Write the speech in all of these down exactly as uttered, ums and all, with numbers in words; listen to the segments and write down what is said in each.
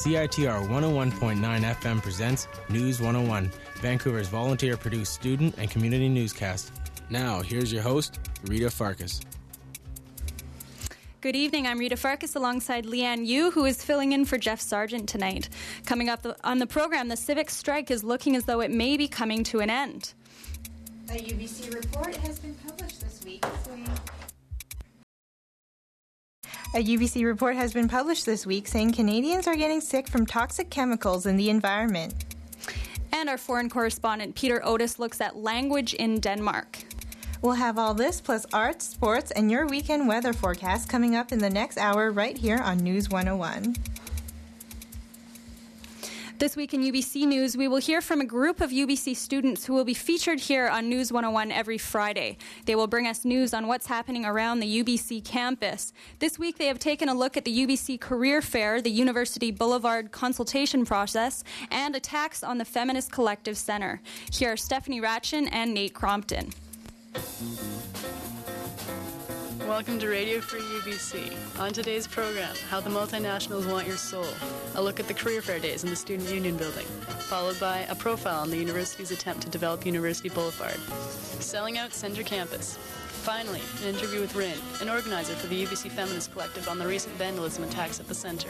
C I T R one oh one point nine F M presents News one oh one, Vancouver's volunteer-produced student and community newscast. Now, here's your host, Rita Farkas. Good evening, I'm Rita Farkas alongside Leanne Yu, who is filling in for Jeff Sargent tonight. Coming up on the program, the civic strike is looking as though it may be coming to an end. A U B C report has been published this week saying... A U B C report has been published this week saying Canadians are getting sick from toxic chemicals in the environment. And our foreign correspondent Peter Otis looks at language in Denmark. We'll have all this plus arts, sports, and your weekend weather forecast coming up in the next hour right here on News one oh one. This week in U B C News, we will hear from a group of U B C students who will be featured here on News one oh one every Friday. They will bring us news on what's happening around the U B C campus. This week, they have taken a look at the U B C Career Fair, the University Boulevard consultation process, and attacks on the Feminist Collective Center. Here are Stephanie Ratchin and Nate Crompton. Welcome to Radio Free U B C. On today's program, how the multinationals want your soul, a look at the career fair days in the Student Union Building, followed by a profile on the university's attempt to develop University Boulevard, selling out Centre Campus. Finally, an interview with Rin, an organizer for the U B C Feminist Collective on the recent vandalism attacks at the Centre.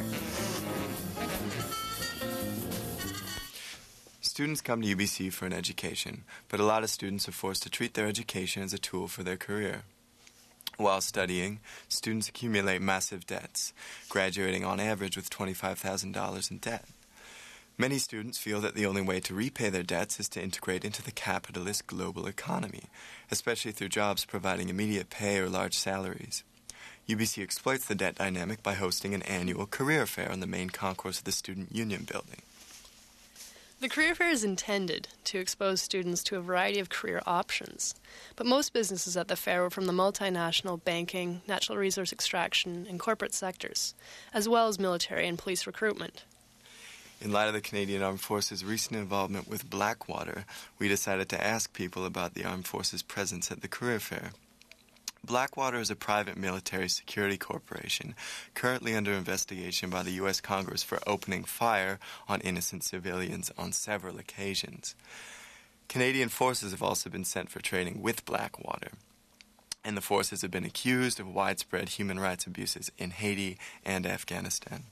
Students come to U B C for an education, but a lot of students are forced to treat their education as a tool for their career. While studying, students accumulate massive debts, graduating on average with twenty-five thousand dollars in debt. Many students feel that the only way to repay their debts is to integrate into the capitalist global economy, especially through jobs providing immediate pay or large salaries. U B C exploits the debt dynamic by hosting an annual career fair on the main concourse of the Student Union Building. The career fair is intended to expose students to a variety of career options, but most businesses at the fair were from the multinational banking, natural resource extraction, and corporate sectors, as well as military and police recruitment. In light of the Canadian Armed Forces' recent involvement with Blackwater, we decided to ask people about the Armed Forces' presence at the career fair. Blackwater is a private military security corporation currently under investigation by the U S Congress for opening fire on innocent civilians on several occasions. Canadian forces have also been sent for training with Blackwater, and the forces have been accused of widespread human rights abuses in Haiti and Afghanistan.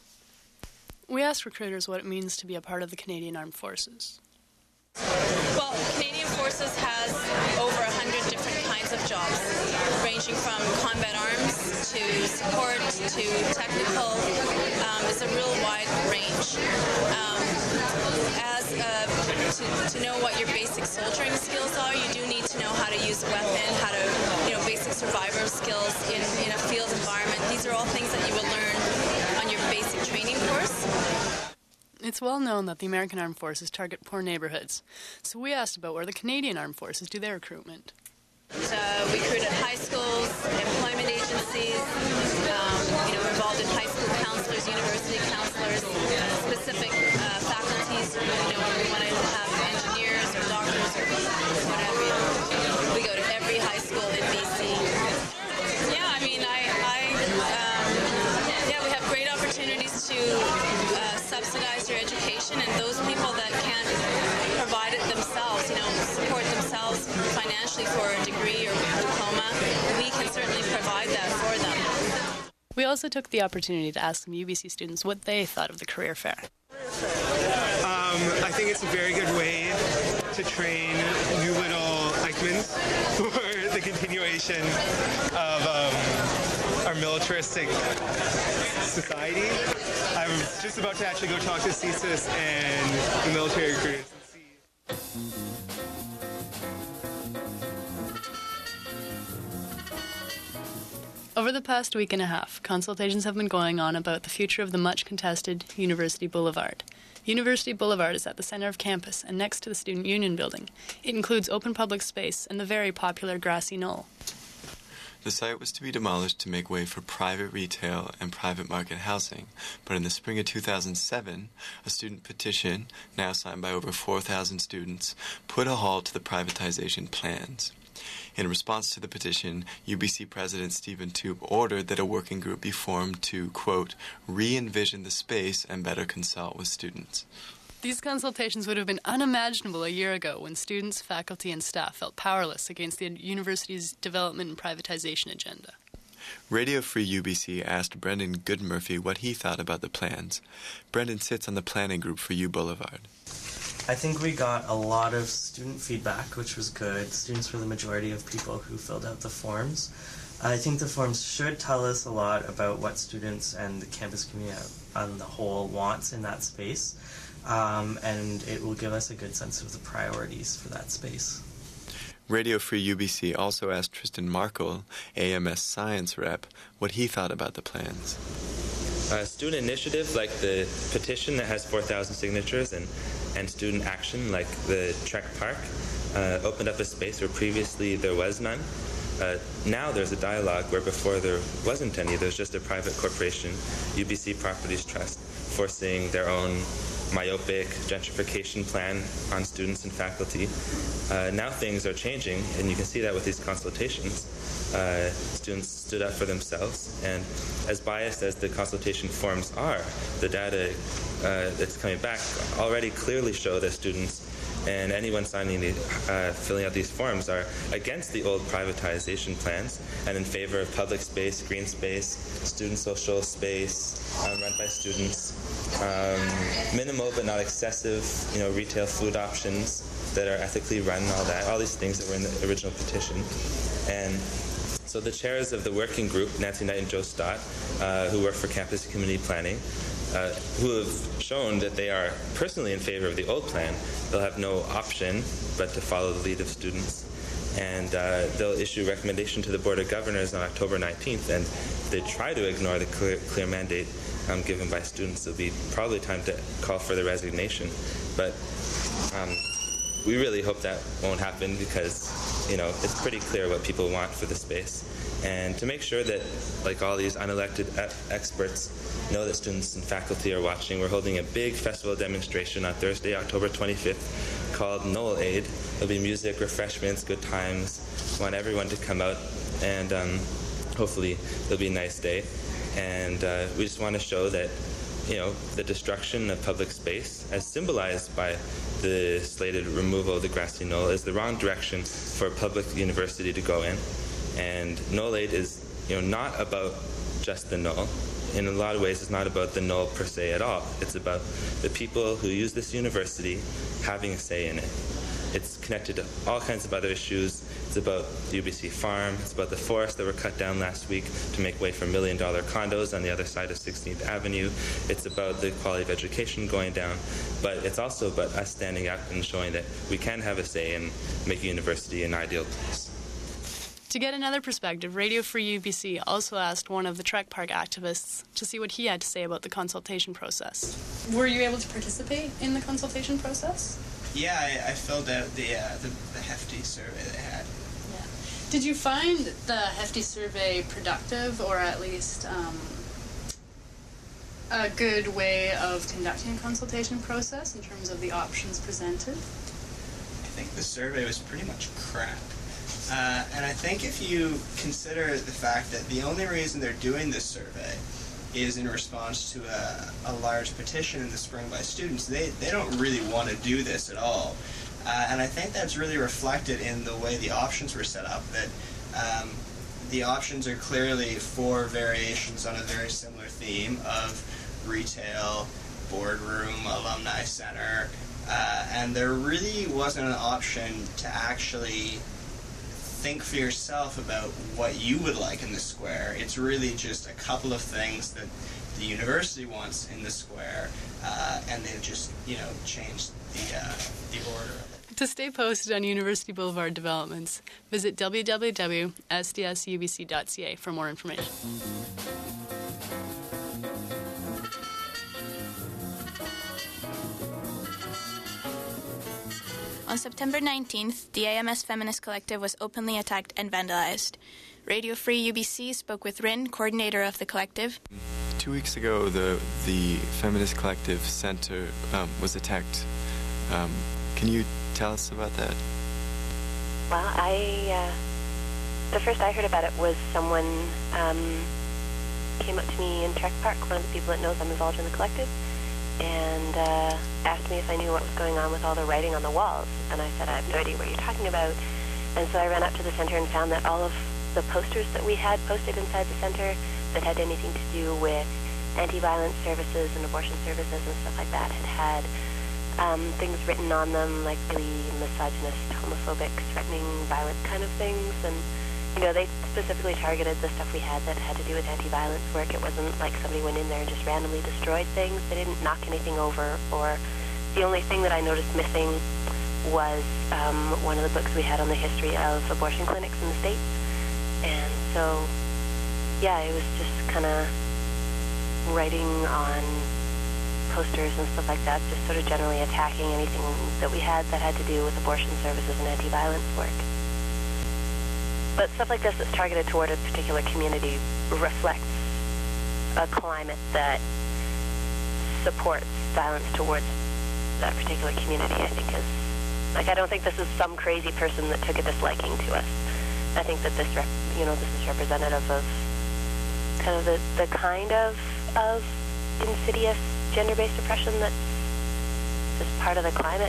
We asked recruiters what it means to be a part of the Canadian Armed Forces. Well, Canadian Forces has over one hundred different kinds of jobs, ranging from combat arms to support to technical. Um, it's a real wide range. Um, as uh, to, to know what your basic soldiering skills are, you do need to know how to use a weapon, how to, you know, basic survival skills in, in a field environment. These are all things that you will learn on your basic training course. It's well known that the American Armed Forces target poor neighborhoods, so we asked about where the Canadian Armed Forces do their recruitment. Uh, we recruit at high schools, employment agencies, um, you know, we're involved in high school counselors, university counselors, uh, specific uh, faculties, you know, when we want to have engineers or doctors or whatever. You know, we go to every high school in B C. Yeah, I mean, I, I um, yeah, we have great opportunities to uh, subsidize your education, and those people that can't provide it themselves, you know, support themselves financially for a degree or diploma, we can certainly provide that for them. We also took the opportunity to ask some U B C students what they thought of the career fair. Um, I think it's a very good way to train new little Eichmanns for the continuation of um, our militaristic society. I'm just about to actually go talk to C S I S and the military recruiters and see. Over the past week and a half, consultations have been going on about the future of the much-contested University Boulevard. University Boulevard is at the center of campus and next to the Student Union Building. It includes open public space and the very popular grassy knoll. The site was to be demolished to make way for private retail and private market housing, but in the spring of two thousand seven, a student petition, now signed by over four thousand students, put a halt to the privatization plans. In response to the petition, U B C President Stephen Tube ordered that a working group be formed to, quote, re-envision the space and better consult with students. These consultations would have been unimaginable a year ago when students, faculty, and staff felt powerless against the university's development and privatization agenda. Radio Free U B C asked Brendan Goodmurphy what he thought about the plans. Brendan sits on the planning group for U Boulevard. I think we got a lot of student feedback, which was good. Students were the majority of people who filled out the forms. I think the forms should tell us a lot about what students and the campus community on the whole wants in that space, um, and it will give us a good sense of the priorities for that space. Radio Free U B C also asked Tristan Markle, A M S Science rep, what he thought about the plans. Uh, student initiative like the petition that has four thousand signatures and, and student action like the Trek Park uh, opened up a space where previously there was none. Uh, now there's a dialogue where before there wasn't any. There's just a private corporation, U B C Properties Trust, forcing their own myopic gentrification plan on students and faculty. Uh, now things are changing, and you can see that with these consultations. Uh, students stood up for themselves, and as biased as the consultation forms are, the data uh, that's coming back already clearly show that students and anyone signing the, uh, filling out these forms are against the old privatization plans and in favor of public space, green space, student social space, um, run by students, um, minimal but not excessive, you know, retail food options that are ethically run and all that, all these things that were in the original petition. And so the chairs of the working group, Nancy Knight and Joe Stott, uh, who work for campus and community planning, Uh, who have shown that they are personally in favor of the old plan. They'll have no option but to follow the lead of students. And uh, they'll issue a recommendation to the Board of Governors on October nineteenth, and if they try to ignore the clear, clear mandate um, given by students, it'll be probably time to call for the resignation. But um, we really hope that won't happen because, you know, it's pretty clear what people want for the space. And to make sure that, like all these unelected e- experts, know that students and faculty are watching, we're holding a big festival demonstration on Thursday, October twenty-fifth, called Noel Aid. There'll be music, refreshments, good times. We want everyone to come out, and um, hopefully it'll be a nice day. And uh, we just want to show that, you know, the destruction of public space, as symbolized by the slated removal of the grassy knoll, is the wrong direction for a public university to go in. And Noel Aid is, you know, not about just the knoll. In a lot of ways, it's not about the knoll per se at all. It's about the people who use this university having a say in it. It's connected to all kinds of other issues. It's about the U B C farm. It's about the forests that were cut down last week to make way for million-dollar condos on the other side of sixteenth Avenue. It's about the quality of education going down. But it's also about us standing up and showing that we can have a say in making university an ideal place. To get another perspective, Radio Free U B C also asked one of the Trek Park activists to see what he had to say about the consultation process. Were you able to participate in the consultation process? Yeah, I, I filled out the, uh, the the hefty survey they had. Yeah. Did you find the hefty survey productive, or at least um, a good way of conducting a consultation process in terms of the options presented? I think the survey was pretty much crap. Uh, and I think if you consider the fact that the only reason they're doing this survey is in response to a, a large petition in the spring by students, they, they don't really want to do this at all. Uh, and I think that's really reflected in the way the options were set up, that um, the options are clearly four variations on a very similar theme of retail, boardroom, alumni center, uh, and there really wasn't an option to actually think for yourself about what you would like in the square. It's really just a couple of things that the university wants in the square, uh, and they've just, you know, changed the uh, the order of it. To stay posted on University Boulevard developments, visit w w w dot s d s u b c dot c a for more information. On September nineteenth, the A M S Feminist Collective was openly attacked and vandalized. Radio Free U B C spoke with Rin, coordinator of the collective. Two weeks ago, the the Feminist Collective Center um, was attacked. Um, can you tell us about that? Well, I, uh, the first I heard about it was someone um, came up to me in Trek Park, one of the people that knows I'm involved in the collective, and uh, asked me if I knew what was going on with all the writing on the walls. And I said, I have no idea what you're talking about. And so I ran up to the center and found that all of the posters that we had posted inside the center that had anything to do with anti-violence services and abortion services and stuff like that had had um, things written on them, like really misogynist, homophobic, threatening, violent kind of things. And, you know, they specifically targeted the stuff we had that had to do with anti-violence work. It wasn't like somebody went in there and just randomly destroyed things. They didn't knock anything over, or the only thing that I noticed missing was um, one of the books we had on the history of abortion clinics in the States. And so, yeah, it was just kind of writing on posters and stuff like that, just sort of generally attacking anything that we had that had to do with abortion services and anti-violence work. But stuff like this that's targeted toward a particular community reflects a climate that supports violence towards that particular community, I think is, like, I don't think this is some crazy person that took a disliking to us. I think that this, rep, you know, this is representative of kind of the, the kind of, of insidious gender-based oppression that's just part of the climate.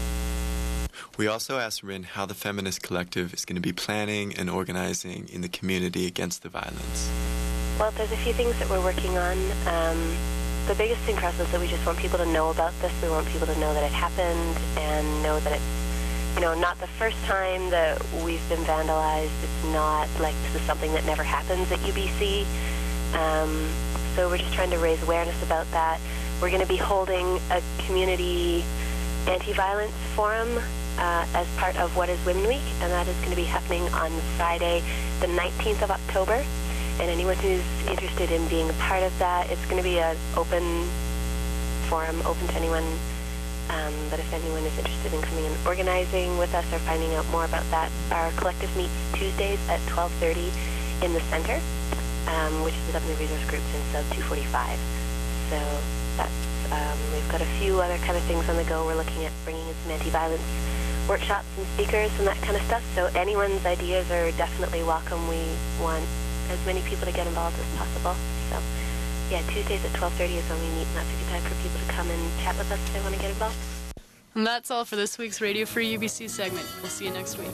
We also asked Rin how the Feminist Collective is going to be planning and organizing in the community against the violence. Well, there's a few things that we're working on. Um, the biggest thing for us is that we just want people to know about this. We want people to know that it happened and know that it's, you know, not the first time that we've been vandalized. It's not like this is something that never happens at U B C. Um, so we're just trying to raise awareness about that. We're going to be holding a community anti-violence forum uh, as part of What is Women Week, and that is going to be happening on Friday, the nineteenth of October. And anyone who's interested in being a part of that, it's going to be an open forum, open to anyone. Um, but if anyone is interested in coming and organizing with us or finding out more about that, our collective meets Tuesdays at twelve thirty in the center, um, which is up in the resource groups in sub two forty-five. So that's, um, we've got a few other kind of things on the go. We're looking at bringing in some anti-violence workshops and speakers and that kind of stuff. So anyone's ideas are definitely welcome. We want as many people to get involved as possible. So yeah, Tuesdays at twelve thirty is when we meet, and that's a good time for people to come and chat with us if they want to get involved. And that's all for this week's Radio Free U B C segment. We'll see you next week.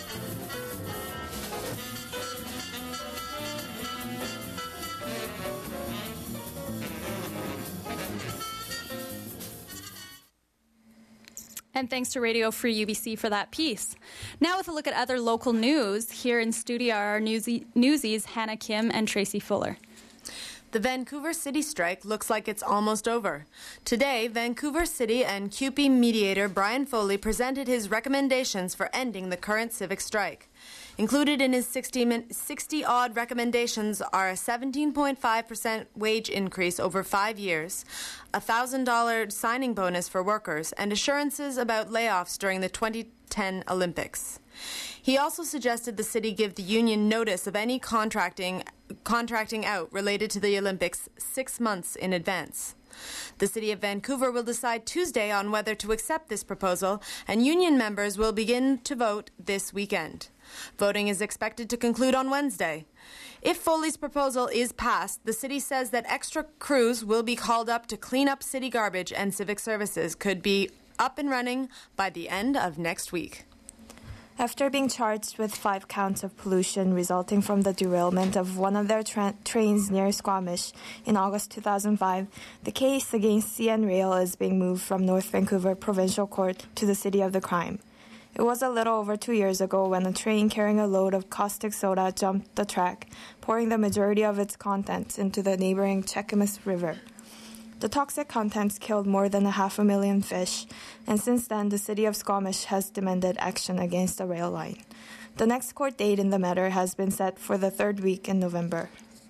And thanks to Radio Free U B C for that piece. Now with a look at other local news, here in studio are our newsy, newsies Hannah Kim and Tracy Fuller. The Vancouver City strike looks like it's almost over. Today, Vancouver City and C U P E mediator Brian Foley presented his recommendations for ending the current civic strike. Included in his sixty-odd recommendations are a seventeen point five percent wage increase over five years, a one thousand dollars signing bonus for workers, and assurances about layoffs during the twenty ten Olympics. He also suggested the city give the union notice of any contracting contracting out related to the Olympics six months in advance. The City of Vancouver will decide Tuesday on whether to accept this proposal, and union members will begin to vote this weekend. Voting is expected to conclude on Wednesday. If Foley's proposal is passed, the city says that extra crews will be called up to clean up city garbage, and civic services could be up and running by the end of next week. After being charged with five counts of pollution resulting from the derailment of one of their tra- trains near Squamish in August two thousand five, the case against C N Rail is being moved from North Vancouver Provincial Court to the city of the crime. It was a little over two years ago when a train carrying a load of caustic soda jumped the track, pouring the majority of its contents into the neighboring Cheakamus River. The toxic contents killed more than a half a million fish, and since then the city of Squamish has demanded action against the rail line. The next court date in the matter has been set for the third week in November.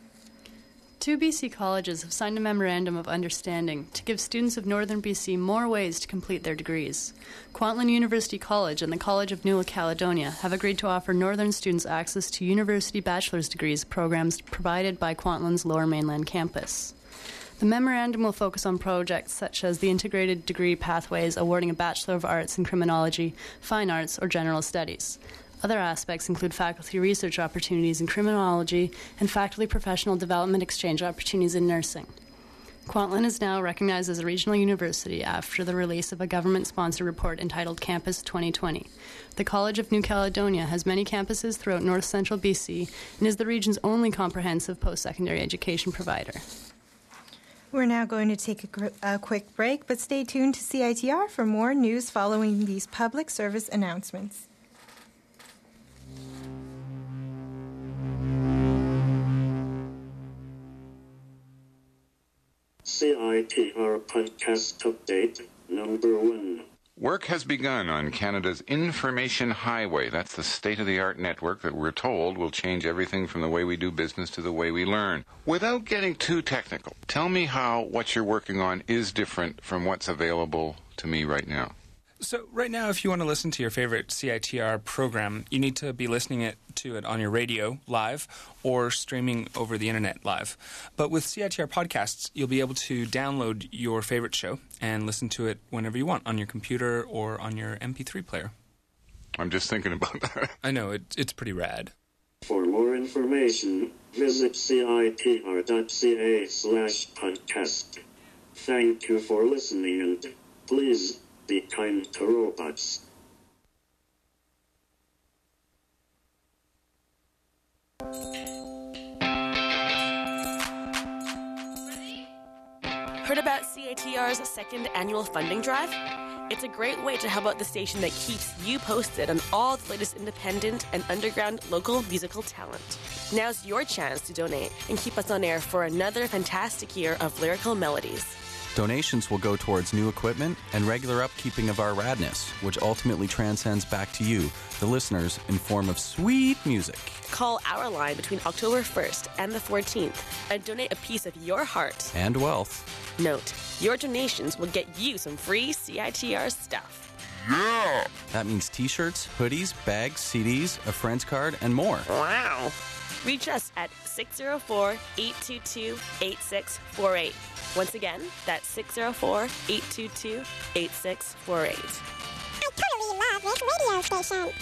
Two B C colleges have signed a memorandum of understanding to give students of Northern B C more ways to complete their degrees. Kwantlen University College and the College of New Caledonia have agreed to offer Northern students access to university bachelor's degrees programs provided by Kwantlen's Lower Mainland campus. The memorandum will focus on projects such as the integrated degree pathways awarding a Bachelor of Arts in Criminology, Fine Arts, or General Studies. Other aspects include faculty research opportunities in criminology and faculty professional development exchange opportunities in nursing. Kwantlen is now recognized as a regional university after the release of a government-sponsored report entitled Campus twenty twenty. The College of New Caledonia has many campuses throughout north-central B C and is the region's only comprehensive post-secondary education provider. We're now going to take a, gr- a quick break, but stay tuned to C I T R for more news following these public service announcements. C I T R Podcast Update Number one. Work has begun on Canada's Information Highway. That's the state-of-the-art network that we're told will change everything from the way we do business to the way we learn. Without getting too technical, tell me how what you're working on is different from what's available to me right now. So right now, if you want to listen to your favorite C I T R program, you need to be listening it to it on your radio live or streaming over the internet live. But with C I T R podcasts, you'll be able to download your favorite show and listen to it whenever you want on your computer or on your M P three player. I'm just thinking about that. I know, it, it's pretty rad. For more information, visit citr.ca slash podcast. Thank you for listening and please be kind to robots. Heard about C I T R's second annual funding drive? It's a great way to help out the station that keeps you posted on all the latest independent and underground local musical talent. Now's your chance to donate and keep us on air for another fantastic year of lyrical melodies. Donations will go towards new equipment and regular upkeeping of our radness, which ultimately transcends back to you, the listeners, in form of sweet music. Call our line between October first and the fourteenth and donate a piece of your heart and wealth. Note, your donations will get you some free C I T R stuff. Yeah! That means t-shirts, hoodies, bags, C Ds, a friend's card, and more. Wow! Reach us at six oh four, eight two two, eight six four eight. Once again, that's six oh four, eight two two, eight six four eight. I totally love this radio station.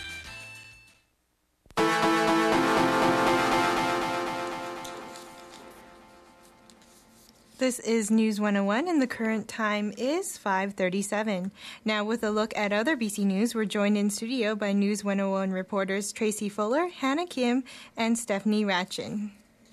This is News one oh one, and the current time is five thirty-seven. Now, with a look at other B C News, we're joined in studio by News one oh one reporters Tracy Fuller, Hannah Kim, and Stephanie Ratchin.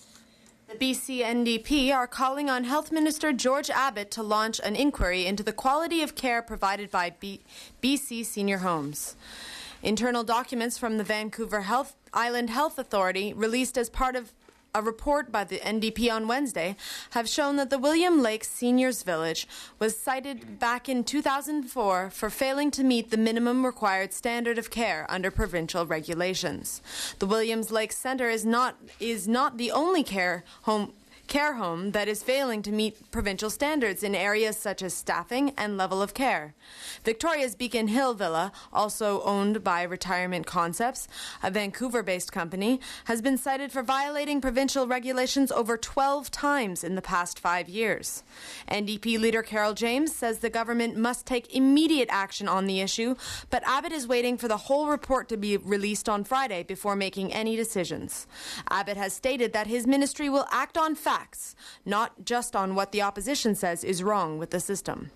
The B C N D P are calling on Health Minister George Abbott to launch an inquiry into the quality of care provided by B- BC senior homes. Internal documents from the Vancouver Health Island Health Authority, released as part of a report by the N D P on Wednesday, have shown that the William Lake Seniors Village was cited back in two thousand four for failing to meet the minimum required standard of care under provincial regulations. The Williams Lake Centre is not is not the only care home care home that is failing to meet provincial standards in areas such as staffing and level of care. Victoria's Beacon Hill Villa, also owned by Retirement Concepts, a Vancouver-based company, has been cited for violating provincial regulations over twelve times in the past five years. N D P leader Carol James says the government must take immediate action on the issue, but Abbott is waiting for the whole report to be released on Friday before making any decisions. Abbott has stated that his ministry will act on facts, not just on what the opposition says is wrong with the system.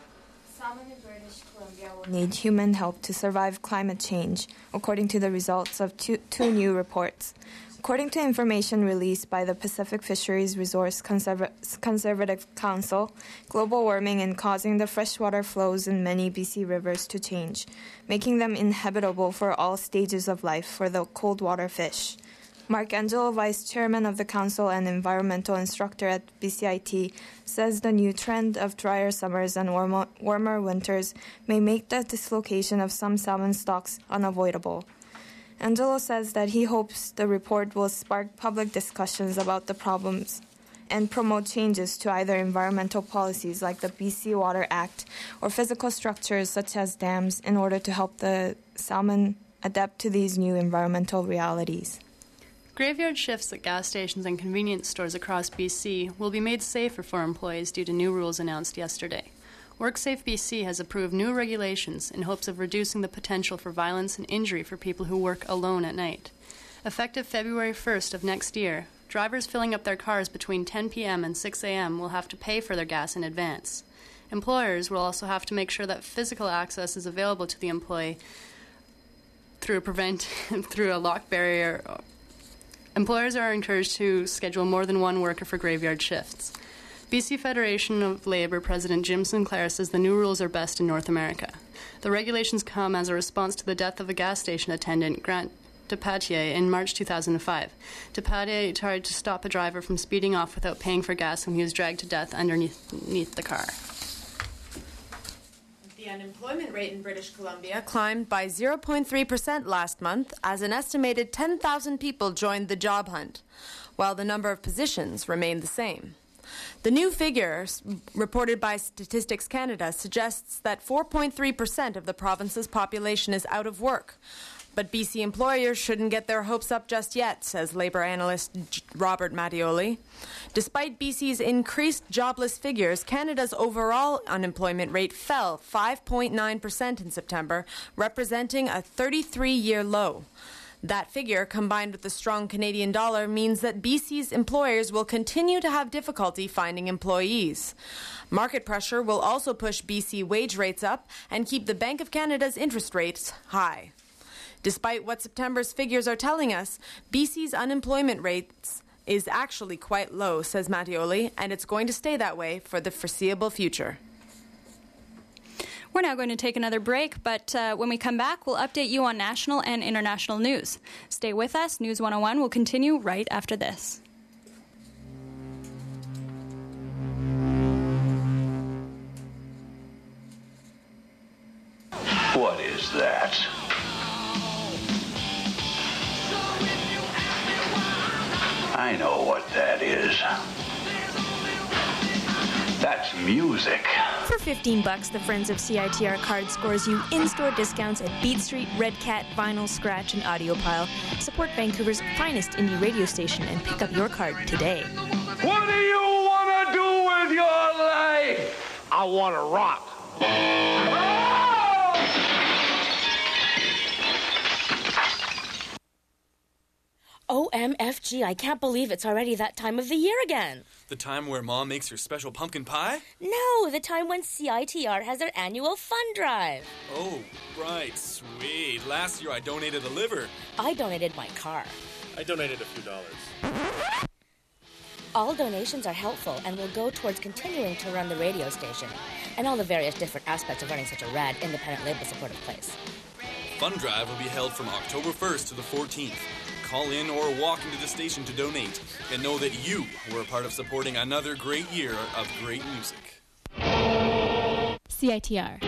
Salmon in British Columbia will need human help to survive climate change, according to the results of two, two new reports. According to information released by the Pacific Fisheries Resource Conserv- Conservative Council, global warming is causing the freshwater flows in many B C rivers to change, making them inhabitable for all stages of life for the cold water fish. Mark Angelo, Vice Chairman of the Council and Environmental Instructor at B C I T, says the new trend of drier summers and warmer, warmer winters may make the dislocation of some salmon stocks unavoidable. Angelo says that he hopes the report will spark public discussions about the problems and promote changes to either environmental policies like the B C Water Act or physical structures such as dams in order to help the salmon adapt to these new environmental realities. Graveyard shifts at gas stations and convenience stores across B C will be made safer for employees due to new rules announced yesterday. WorkSafe B C has approved new regulations in hopes of reducing the potential for violence and injury for people who work alone at night. Effective February first of next year, drivers filling up their cars between ten p.m. and six a.m. will have to pay for their gas in advance. Employers will also have to make sure that physical access is available to the employee through, prevent, through a lock barrier. Employers are encouraged to schedule more than one worker for graveyard shifts. B C Federation of Labour President Jim Sinclair says the new rules are best in North America. The regulations come as a response to the death of a gas station attendant, Grant DePatier, in March two thousand five. DePatier tried to stop a driver from speeding off without paying for gas when he was dragged to death underneath the car. The unemployment rate in British Columbia climbed by zero point three percent last month as an estimated ten thousand people joined the job hunt, while the number of positions remained the same. The new figures reported by Statistics Canada suggests that four point three percent of the province's population is out of work. But B C employers shouldn't get their hopes up just yet, says Labour analyst Robert Mattioli. Despite B C's increased jobless figures, Canada's overall unemployment rate fell five point nine percent in September, representing a thirty-three-year low. That figure, combined with the strong Canadian dollar, means that B C's employers will continue to have difficulty finding employees. Market pressure will also push B C wage rates up and keep the Bank of Canada's interest rates high. Despite what September's figures are telling us, B C's unemployment rates is actually quite low, says Mattioli, and it's going to stay that way for the foreseeable future. We're now going to take another break, but uh, when we come back, we'll update you on national and international news. Stay with us. News one oh one will continue right after this. What is that? I know what that is. That's music. For fifteen bucks, the Friends of C I T R card scores you in-store discounts at Beat Street, Red Cat, Vinyl, Scratch, and Audiopile. Support Vancouver's finest indie radio station and pick up your card today. What do you want to do with your life? I want to rock. O M F G, I can't believe it's already that time of the year again. The time where Mom makes her special pumpkin pie? No, the time when C I T R has their annual fund drive. Oh, right, sweet. Last year I donated a liver. I donated my car. I donated a few dollars. All donations are helpful and will go towards continuing to run the radio station and all the various different aspects of running such a rad, independent, label-supportive place. Fund drive will be held from October first to the fourteenth. Call in or walk into the station to donate and know that you were a part of supporting another great year of great music. C I T R.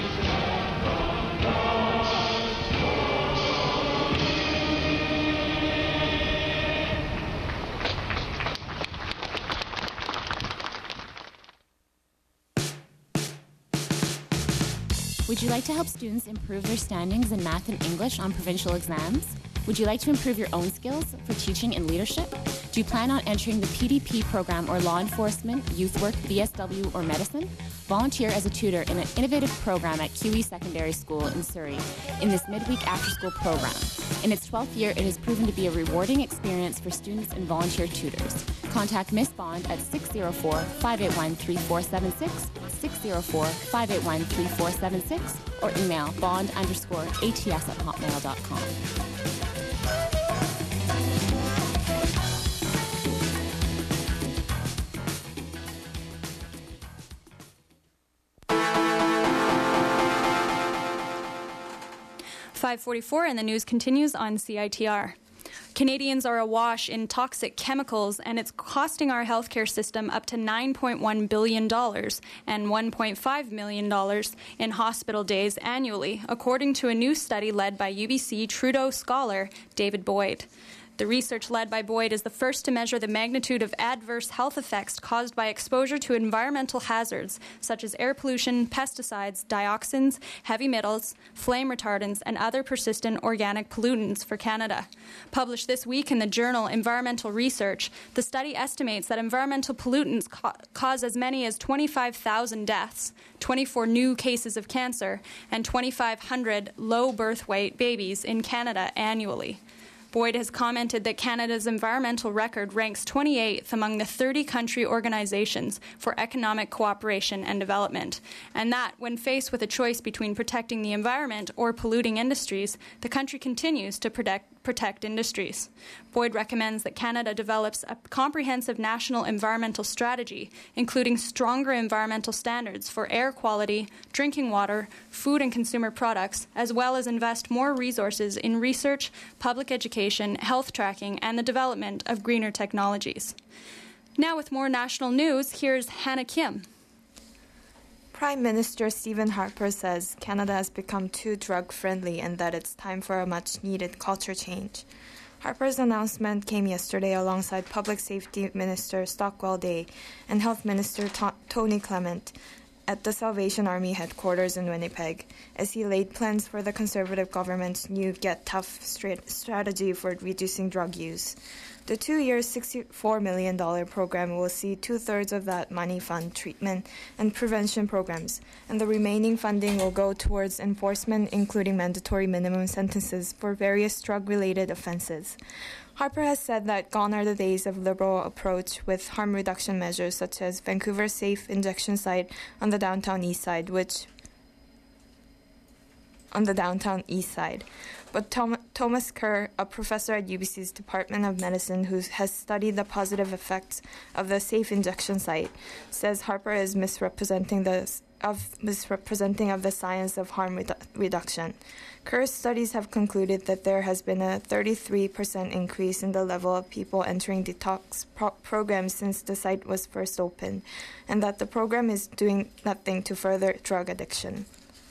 Would you like to help students improve their standings in math and English on provincial exams? Would you like to improve your own skills for teaching and leadership? Do you plan on entering the P D P program or law enforcement, youth work, V S W, or medicine? Volunteer as a tutor in an innovative program at Q E Secondary School in Surrey in this midweek after-school program. In its twelfth year, it has proven to be a rewarding experience for students and volunteer tutors. Contact Miss Bond at six oh four, five eight one, three four seven six, six oh four, five eight one, three four seven six, or email bond underscore ats at hotmail dot com. five forty-four and the news continues on C I T R. Canadians are awash in toxic chemicals, and it's costing our healthcare system up to nine point one billion dollars and one point five million dollars in hospital days annually, according to a new study led by U B C Trudeau scholar David Boyd. The research led by Boyd is the first to measure the magnitude of adverse health effects caused by exposure to environmental hazards such as air pollution, pesticides, dioxins, heavy metals, flame retardants, and other persistent organic pollutants for Canada. Published this week in the journal Environmental Research, the study estimates that environmental pollutants ca- cause as many as twenty-five thousand deaths, twenty-four new cases of cancer, and twenty-five hundred low birth weight babies in Canada annually. Boyd has commented that Canada's environmental record ranks twenty-eighth among the thirty country organizations for economic cooperation and development, and that, when faced with a choice between protecting the environment or polluting industries, the country continues to protect protect industries. Boyd recommends that Canada develops a comprehensive national environmental strategy, including stronger environmental standards for air quality, drinking water, food and consumer products, as well as invest more resources in research, public education, health tracking, and the development of greener technologies. Now, with more national news, here's Hannah Kim. Prime Minister Stephen Harper says Canada has become too drug-friendly and that it's time for a much-needed culture change. Harper's announcement came yesterday alongside Public Safety Minister Stockwell Day and Health Minister to- Tony Clement at the Salvation Army headquarters in Winnipeg, as he laid plans for the Conservative government's new Get Tough strategy for reducing drug use. The two-year sixty-four million dollars program will see two-thirds of that money fund treatment and prevention programs, and the remaining funding will go towards enforcement, including mandatory minimum sentences for various drug-related offenses. Harper has said that gone are the days of liberal approach with harm reduction measures such as Vancouver's safe injection site on the downtown east side, which on the downtown east side. But Tom, Thomas Kerr, a professor at U B C's Department of Medicine who has studied the positive effects of the safe injection site, says Harper is misrepresenting the of misrepresenting of the science of harm redu- reduction. Kerr's studies have concluded that there has been a thirty-three percent increase in the level of people entering detox pro- programs since the site was first opened, and that the program is doing nothing to further drug addiction.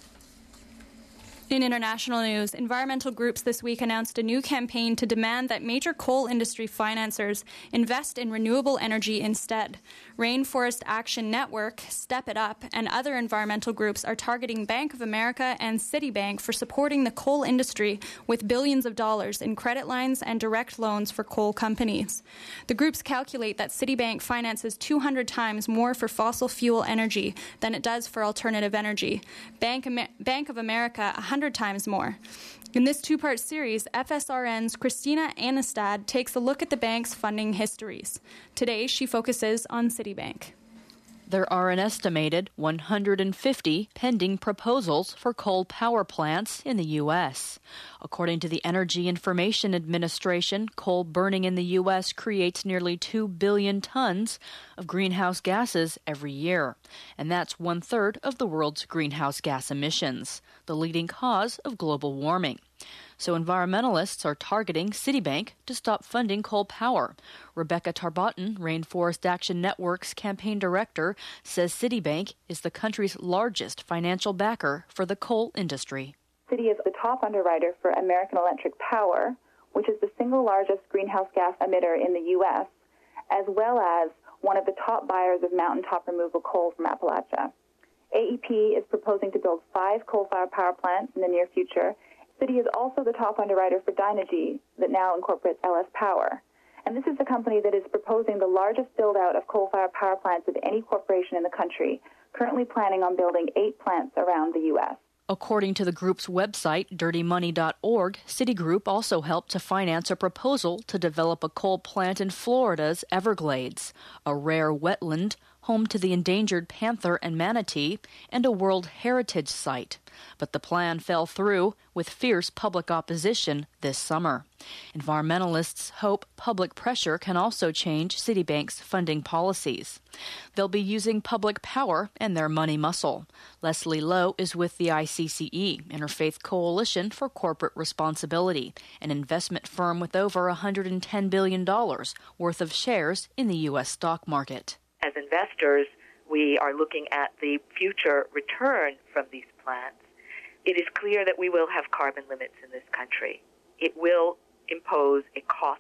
In international news, environmental groups this week announced a new campaign to demand that major coal industry financiers invest in renewable energy instead. Rainforest Action Network, Step It Up, and other environmental groups are targeting Bank of America and Citibank for supporting the coal industry with billions of dollars in credit lines and direct loans for coal companies. The groups calculate that Citibank finances two hundred times more for fossil fuel energy than it does for alternative energy. Bank, Amer- Bank of America, one hundred times more. In this two-part series, F S R N's Christina Anastad takes a look at the bank's funding histories. Today, she focuses on Citibank. There are an estimated one hundred fifty pending proposals for coal power plants in the U S. According to the Energy Information Administration, coal burning in the U S creates nearly two billion tons of greenhouse gases every year, and that's one-third of the world's greenhouse gas emissions, the leading cause of global warming. So environmentalists are targeting Citibank to stop funding coal power. Rebecca Tarbotten, Rainforest Action Network's campaign director, says Citibank is the country's largest financial backer for the coal industry. Citi is the top underwriter for American Electric Power, which is the single largest greenhouse gas emitter in the U S, as well as one of the top buyers of mountaintop removal coal from Appalachia. A E P is proposing to build five coal-fired power plants in the near future. Citi is also the top underwriter for Dynegy, that now incorporates L S Power. And this is the company that is proposing the largest build-out of coal-fired power plants of any corporation in the country, currently planning on building eight plants around the U S. According to the group's website, dirty money dot org, Citigroup also helped to finance a proposal to develop a coal plant in Florida's Everglades, a rare wetland home to the endangered panther and manatee, and a World Heritage Site. But the plan fell through with fierce public opposition this summer. Environmentalists hope public pressure can also change Citibank's funding policies. They'll be using public power and their money muscle. Leslie Lowe is with the I C C E, Interfaith Coalition for Corporate Responsibility, an investment firm with over one hundred ten billion dollars worth of shares in the U S stock market. As investors, we are looking at the future return from these plants. It is clear that we will have carbon limits in this country. It will impose a cost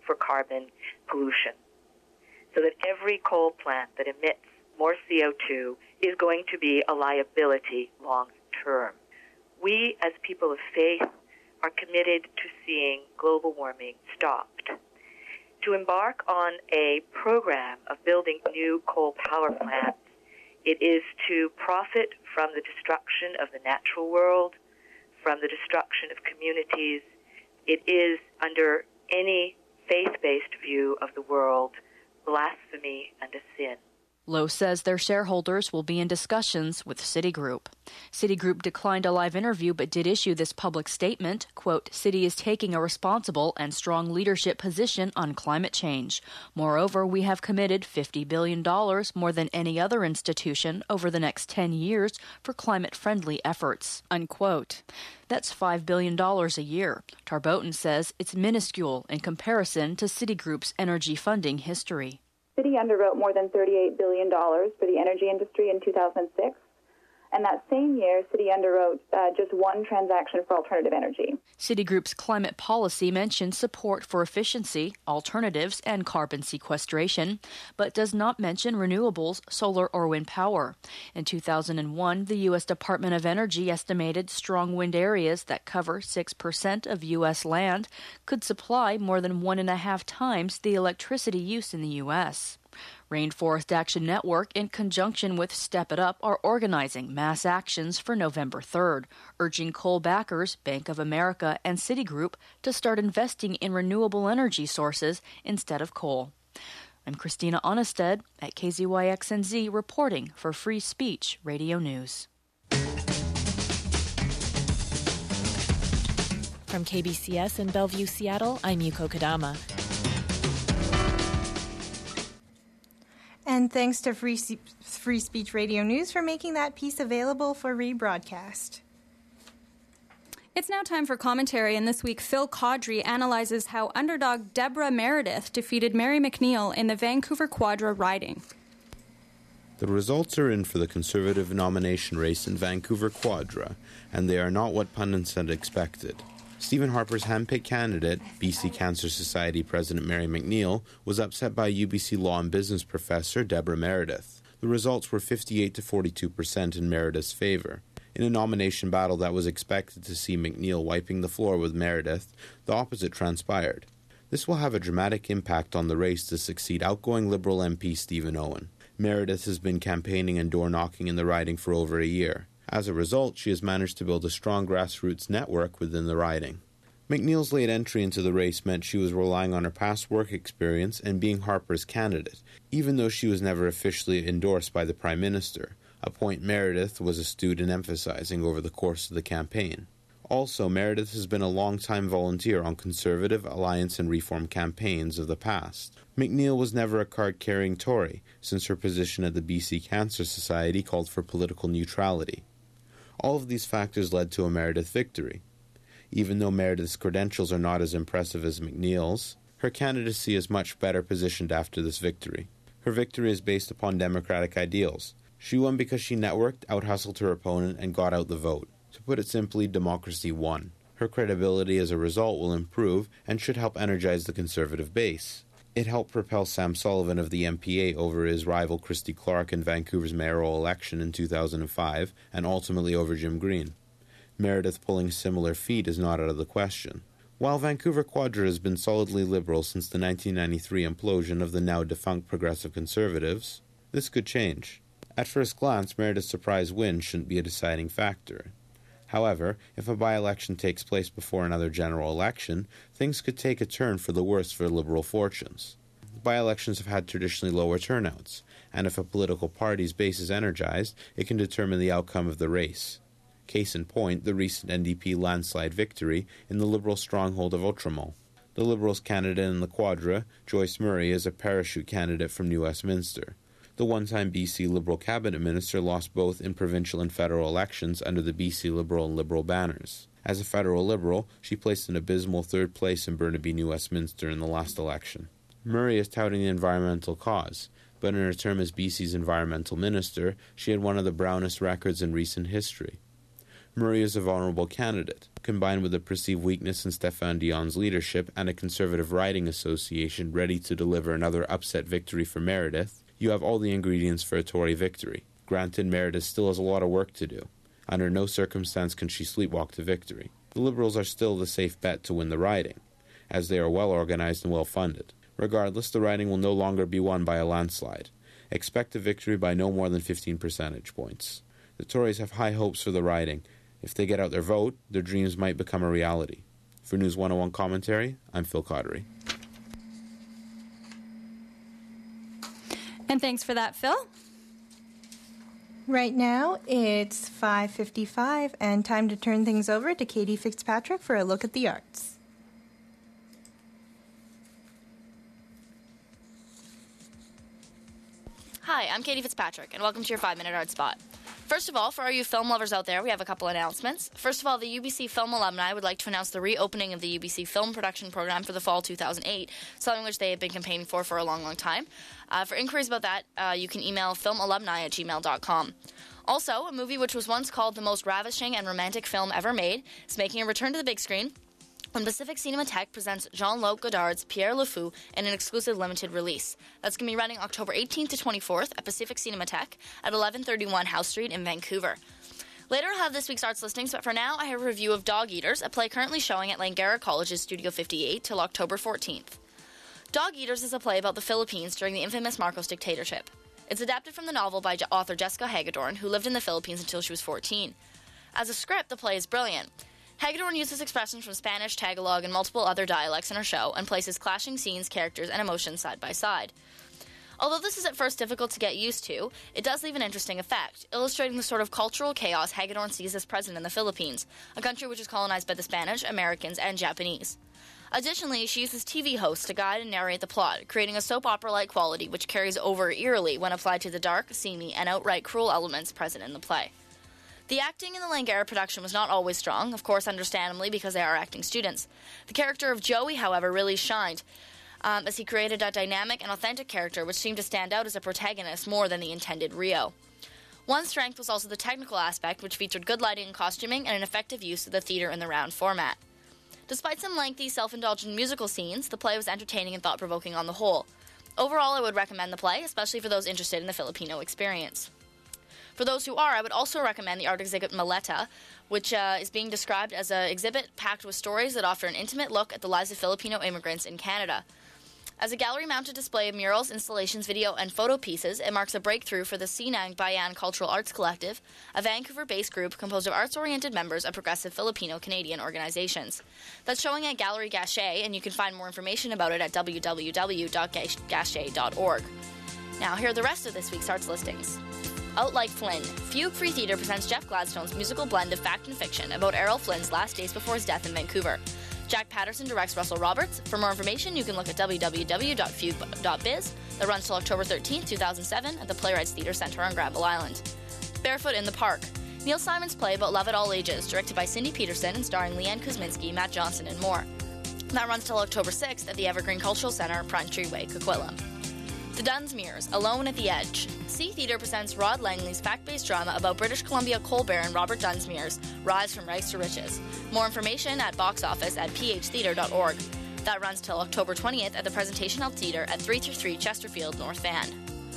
for carbon pollution, so that every coal plant that emits more C O two is going to be a liability long term. We, as people of faith, are committed to seeing global warming stopped. To embark on a program of building new coal power plants, it is to profit from the destruction of the natural world, from the destruction of communities. It is, under any faith-based view of the world, blasphemy and a sin. Lowe says their shareholders will be in discussions with Citigroup. Citigroup declined a live interview but did issue this public statement, quote, Citi is taking a responsible and strong leadership position on climate change. Moreover, we have committed fifty billion dollars, more than any other institution, over the next ten years for climate-friendly efforts, unquote. That's five billion dollars a year. Tarboton says it's minuscule in comparison to Citigroup's energy funding history. Citi underwrote more than thirty-eight billion dollars for the energy industry in two thousand six. And that same year, Citi underwrote uh, just one transaction for alternative energy. Citigroup's climate policy mentions support for efficiency, alternatives, and carbon sequestration, but does not mention renewables, solar, or wind power. In two thousand one, the U S Department of Energy estimated strong wind areas that cover six percent of U S land could supply more than one and a half times the electricity use in the U S Rainforest Action Network, in conjunction with Step It Up, are organizing mass actions for November third, urging coal backers, Bank of America, and Citigroup to start investing in renewable energy sources instead of coal. I'm Christina Onnested at K Z Y X N Z reporting for Free Speech Radio News. From K B C S in Bellevue, Seattle, I'm Yuko Kodama. And thanks to Free, Free Speech Radio News for making that piece available for rebroadcast. It's now time for commentary, and this week Phil Caudry analyzes how underdog Deborah Meredith defeated Mary McNeil in the Vancouver Quadra riding. The results are in for the Conservative nomination race in Vancouver Quadra, and they are not what pundits had expected. Stephen Harper's handpicked candidate, B C Cancer Society President Mary McNeil, was upset by U B C law and business professor Deborah Meredith. The results were fifty-eight to forty-two percent in Meredith's favor. In a nomination battle that was expected to see McNeil wiping the floor with Meredith, the opposite transpired. This will have a dramatic impact on the race to succeed outgoing Liberal M P Stephen Owen. Meredith has been campaigning and door-knocking in the riding for over a year. As a result, she has managed to build a strong grassroots network within the riding. McNeil's late entry into the race meant she was relying on her past work experience and being Harper's candidate, even though she was never officially endorsed by the Prime Minister, a point Meredith was astute in emphasizing over the course of the campaign. Also, Meredith has been a long-time volunteer on Conservative, Alliance and Reform campaigns of the past. McNeil was never a card-carrying Tory, since her position at the B C Cancer Society called for political neutrality. All of these factors led to a Meredith victory. Even though Meredith's credentials are not as impressive as McNeil's, her candidacy is much better positioned after this victory. Her victory is based upon democratic ideals. She won because she networked, out-hustled her opponent, and got out the vote. To put it simply, democracy won. Her credibility as a result will improve and should help energize the Conservative base. It helped propel Sam Sullivan of the M P A over his rival Christy Clark in Vancouver's mayoral election in two thousand five, and ultimately over Jim Green. Meredith pulling a similar feat is not out of the question. While Vancouver Quadra has been solidly Liberal since the nineteen ninety-three implosion of the now-defunct Progressive Conservatives, this could change. At first glance, Meredith's surprise win shouldn't be a deciding factor. However, if a by-election takes place before another general election, things could take a turn for the worse for Liberal fortunes. By-elections have had traditionally lower turnouts, and if a political party's base is energized, it can determine the outcome of the race. Case in point, the recent N D P landslide victory in the Liberal stronghold of Outremont. The Liberals' candidate in the Quadra, Joyce Murray, is a parachute candidate from New Westminster. The one-time B C Liberal cabinet minister lost both in provincial and federal elections under the B C Liberal and Liberal banners. As a federal Liberal, she placed an abysmal third place in Burnaby, New Westminster in the last election. Murray is touting the environmental cause, but in her term as B C's environmental minister, she had one of the brownest records in recent history. Murray is a vulnerable candidate. Combined with a perceived weakness in Stéphane Dion's leadership and a conservative riding association ready to deliver another upset victory for Meredith, you have all the ingredients for a Tory victory. Granted, Meredith still has a lot of work to do. Under no circumstance can she sleepwalk to victory. The Liberals are still the safe bet to win the riding, as they are well organised and well funded. Regardless, the riding will no longer be won by a landslide. Expect a victory by no more than fifteen percentage points. The Tories have high hopes for the riding. If they get out their vote, their dreams might become a reality. For News one oh one Commentary, I'm Phil Cottery. And thanks for that, Phil. Right now, it's five fifty-five, and time to turn things over to Katie Fitzpatrick for a look at the arts. Hi, I'm Katie Fitzpatrick, and welcome to your five-minute art spot. First of all, for all you film lovers out there, we have a couple announcements. First of all, the U B C Film Alumni would like to announce the reopening of the U B C Film Production Program for the fall two thousand eight, something which they have been campaigning for for a long, long time. Uh, for inquiries about that, uh, you can email filmalumni at gmail dot com. Also, a movie which was once called the most ravishing and romantic film ever made is making a return to the big screen when Pacific Cinematheque presents Jean-Luc Godard's Pierre Le Fou in an exclusive limited release. That's going to be running October eighteenth to twenty-fourth at Pacific Cinematheque at eleven thirty-one House Street in Vancouver. Later I'll have this week's arts listings, but for now I have a review of Dog Eaters, a play currently showing at Langara College's Studio fifty-eight till October fourteenth. Dog Eaters is a play about the Philippines during the infamous Marcos dictatorship. It's adapted from the novel by author Jessica Hagedorn, who lived in the Philippines until she was fourteen. As a script, the play is brilliant. Hagedorn uses expressions from Spanish, Tagalog, and multiple other dialects in her show and places clashing scenes, characters, and emotions side by side. Although this is at first difficult to get used to, it does leave an interesting effect, illustrating the sort of cultural chaos Hagedorn sees as present in the Philippines, a country which is colonized by the Spanish, Americans, and Japanese. Additionally, she uses T V hosts to guide and narrate the plot, creating a soap opera-like quality which carries over eerily when applied to the dark, seamy, and outright cruel elements present in the play. The acting in the Langara production was not always strong, of course understandably because they are acting students. The character of Joey, however, really shined, um, as he created a dynamic and authentic character which seemed to stand out as a protagonist more than the intended Rio. One strength was also the technical aspect, which featured good lighting and costuming and an effective use of the theater in the round format. Despite some lengthy, self-indulgent musical scenes, the play was entertaining and thought-provoking on the whole. Overall, I would recommend the play, especially for those interested in the Filipino experience. For those who are, I would also recommend the art exhibit Maleta, which uh, is being described as an exhibit packed with stories that offer an intimate look at the lives of Filipino immigrants in Canada. As a gallery-mounted display of murals, installations, video, and photo pieces, it marks a breakthrough for the Sinang Bayan Cultural Arts Collective, a Vancouver-based group composed of arts-oriented members of progressive Filipino-Canadian organizations. That's showing at Gallery Gachet, and you can find more information about it at w w w dot gachet dot org. Now, here are the rest of this week's arts listings. Out Like Flynn, Fugue Free Theatre presents Jeff Gladstone's musical blend of fact and fiction about Errol Flynn's last days before his death in Vancouver. Jack Patterson directs Russell Roberts. For more information, you can look at w w w dot fugue dot biz. That runs till October thirteenth, two thousand seven at the Playwrights Theatre Centre on Granville Island. Barefoot in the Park, Neil Simon's play about love at all ages, directed by Cindy Peterson and starring Leanne Kuzminski, Matt Johnson, and more. That runs till October sixth at the Evergreen Cultural Centre, Pine Tree Way, Coquitlam. The Dunsmuirs, Alone at the Edge. Sea Theatre presents Rod Langley's fact-based drama about British Columbia coal baron Robert Dunsmuir's rise from rags to riches. More information at box office at p h theatre dot org. That runs till October twentieth at the Presentation Health Theatre at three thirty-three Chesterfield, North Van.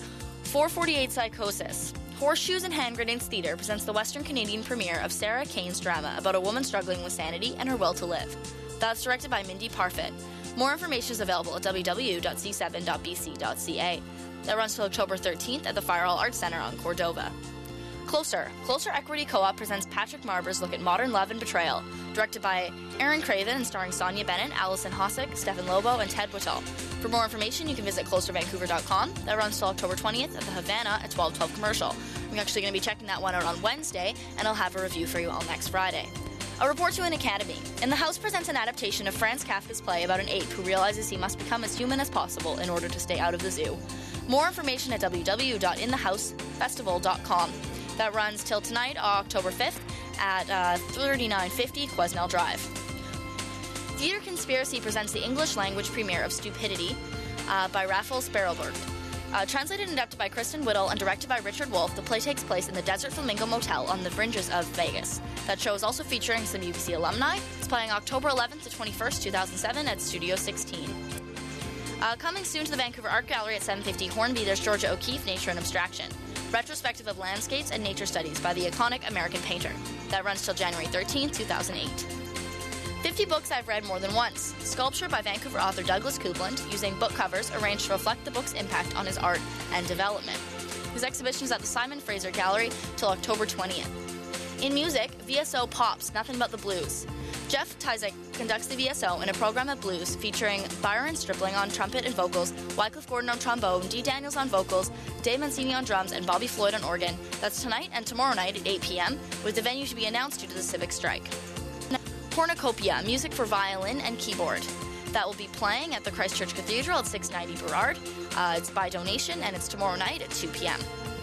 four forty-eight Psychosis. Horseshoes and Hand Grenades Theatre presents the Western Canadian premiere of Sarah Kane's drama about a woman struggling with sanity and her will to live. That's directed by Mindy Parfit. More information is available at w w w dot c seven dot b c dot c a. That runs till October thirteenth at the Fire Hall Arts Centre on Cordova. Closer. Closer Equity Co-op presents Patrick Marber's look at modern love and betrayal, directed by Aaron Craven and starring Sonia Bennett, Alison Hosick, Stephen Lobo, and Ted Whittle. For more information, you can visit closer vancouver dot com. That runs till October twentieth at the Havana at twelve twelve Commercial. I'm actually going to be checking that one out on Wednesday, and I'll have a review for you all next Friday. A report to an academy. In the House presents an adaptation of Franz Kafka's play about an ape who realizes he must become as human as possible in order to stay out of the zoo. More information at w w w dot in the house festival dot com. That runs till tonight, October fifth, at uh, thirty-nine fifty Quesnel Drive. Theatre Conspiracy presents the English language premiere of Stupidity uh, by Raphael Sparrowberg. Uh, translated and adapted by Kristen Whittle and directed by Richard Wolff, the play takes place in the Desert Flamingo Motel on the fringes of Vegas. That show is also featuring some U B C alumni. It's playing October eleventh to twenty-first, two thousand seven at Studio sixteen. Uh, coming soon to the Vancouver Art Gallery at seven fifty Hornby, there's Georgia O'Keeffe, Nature and Abstraction, retrospective of landscapes and nature studies by the iconic American painter. That runs till January thirteenth, two thousand eight. fifty Books I've Read More Than Once, sculpture by Vancouver author Douglas Coupland, using book covers arranged to reflect the book's impact on his art and development. His exhibition is at the Simon Fraser Gallery till October twentieth. In music, V S O Pops, Nothing But the Blues. Jeff Tyzik conducts the V S O in a program at Blues featuring Byron Stripling on trumpet and vocals, Wycliffe Gordon on trombone, Dee Daniels on vocals, Dave Mancini on drums, and Bobby Floyd on organ. That's tonight and tomorrow night at eight p.m., with the venue to be announced due to the civic strike. Cornucopia, music for violin and keyboard. That will be playing at the Christchurch Cathedral at six ninety Burrard. Uh, it's by donation, and it's tomorrow night at two p.m.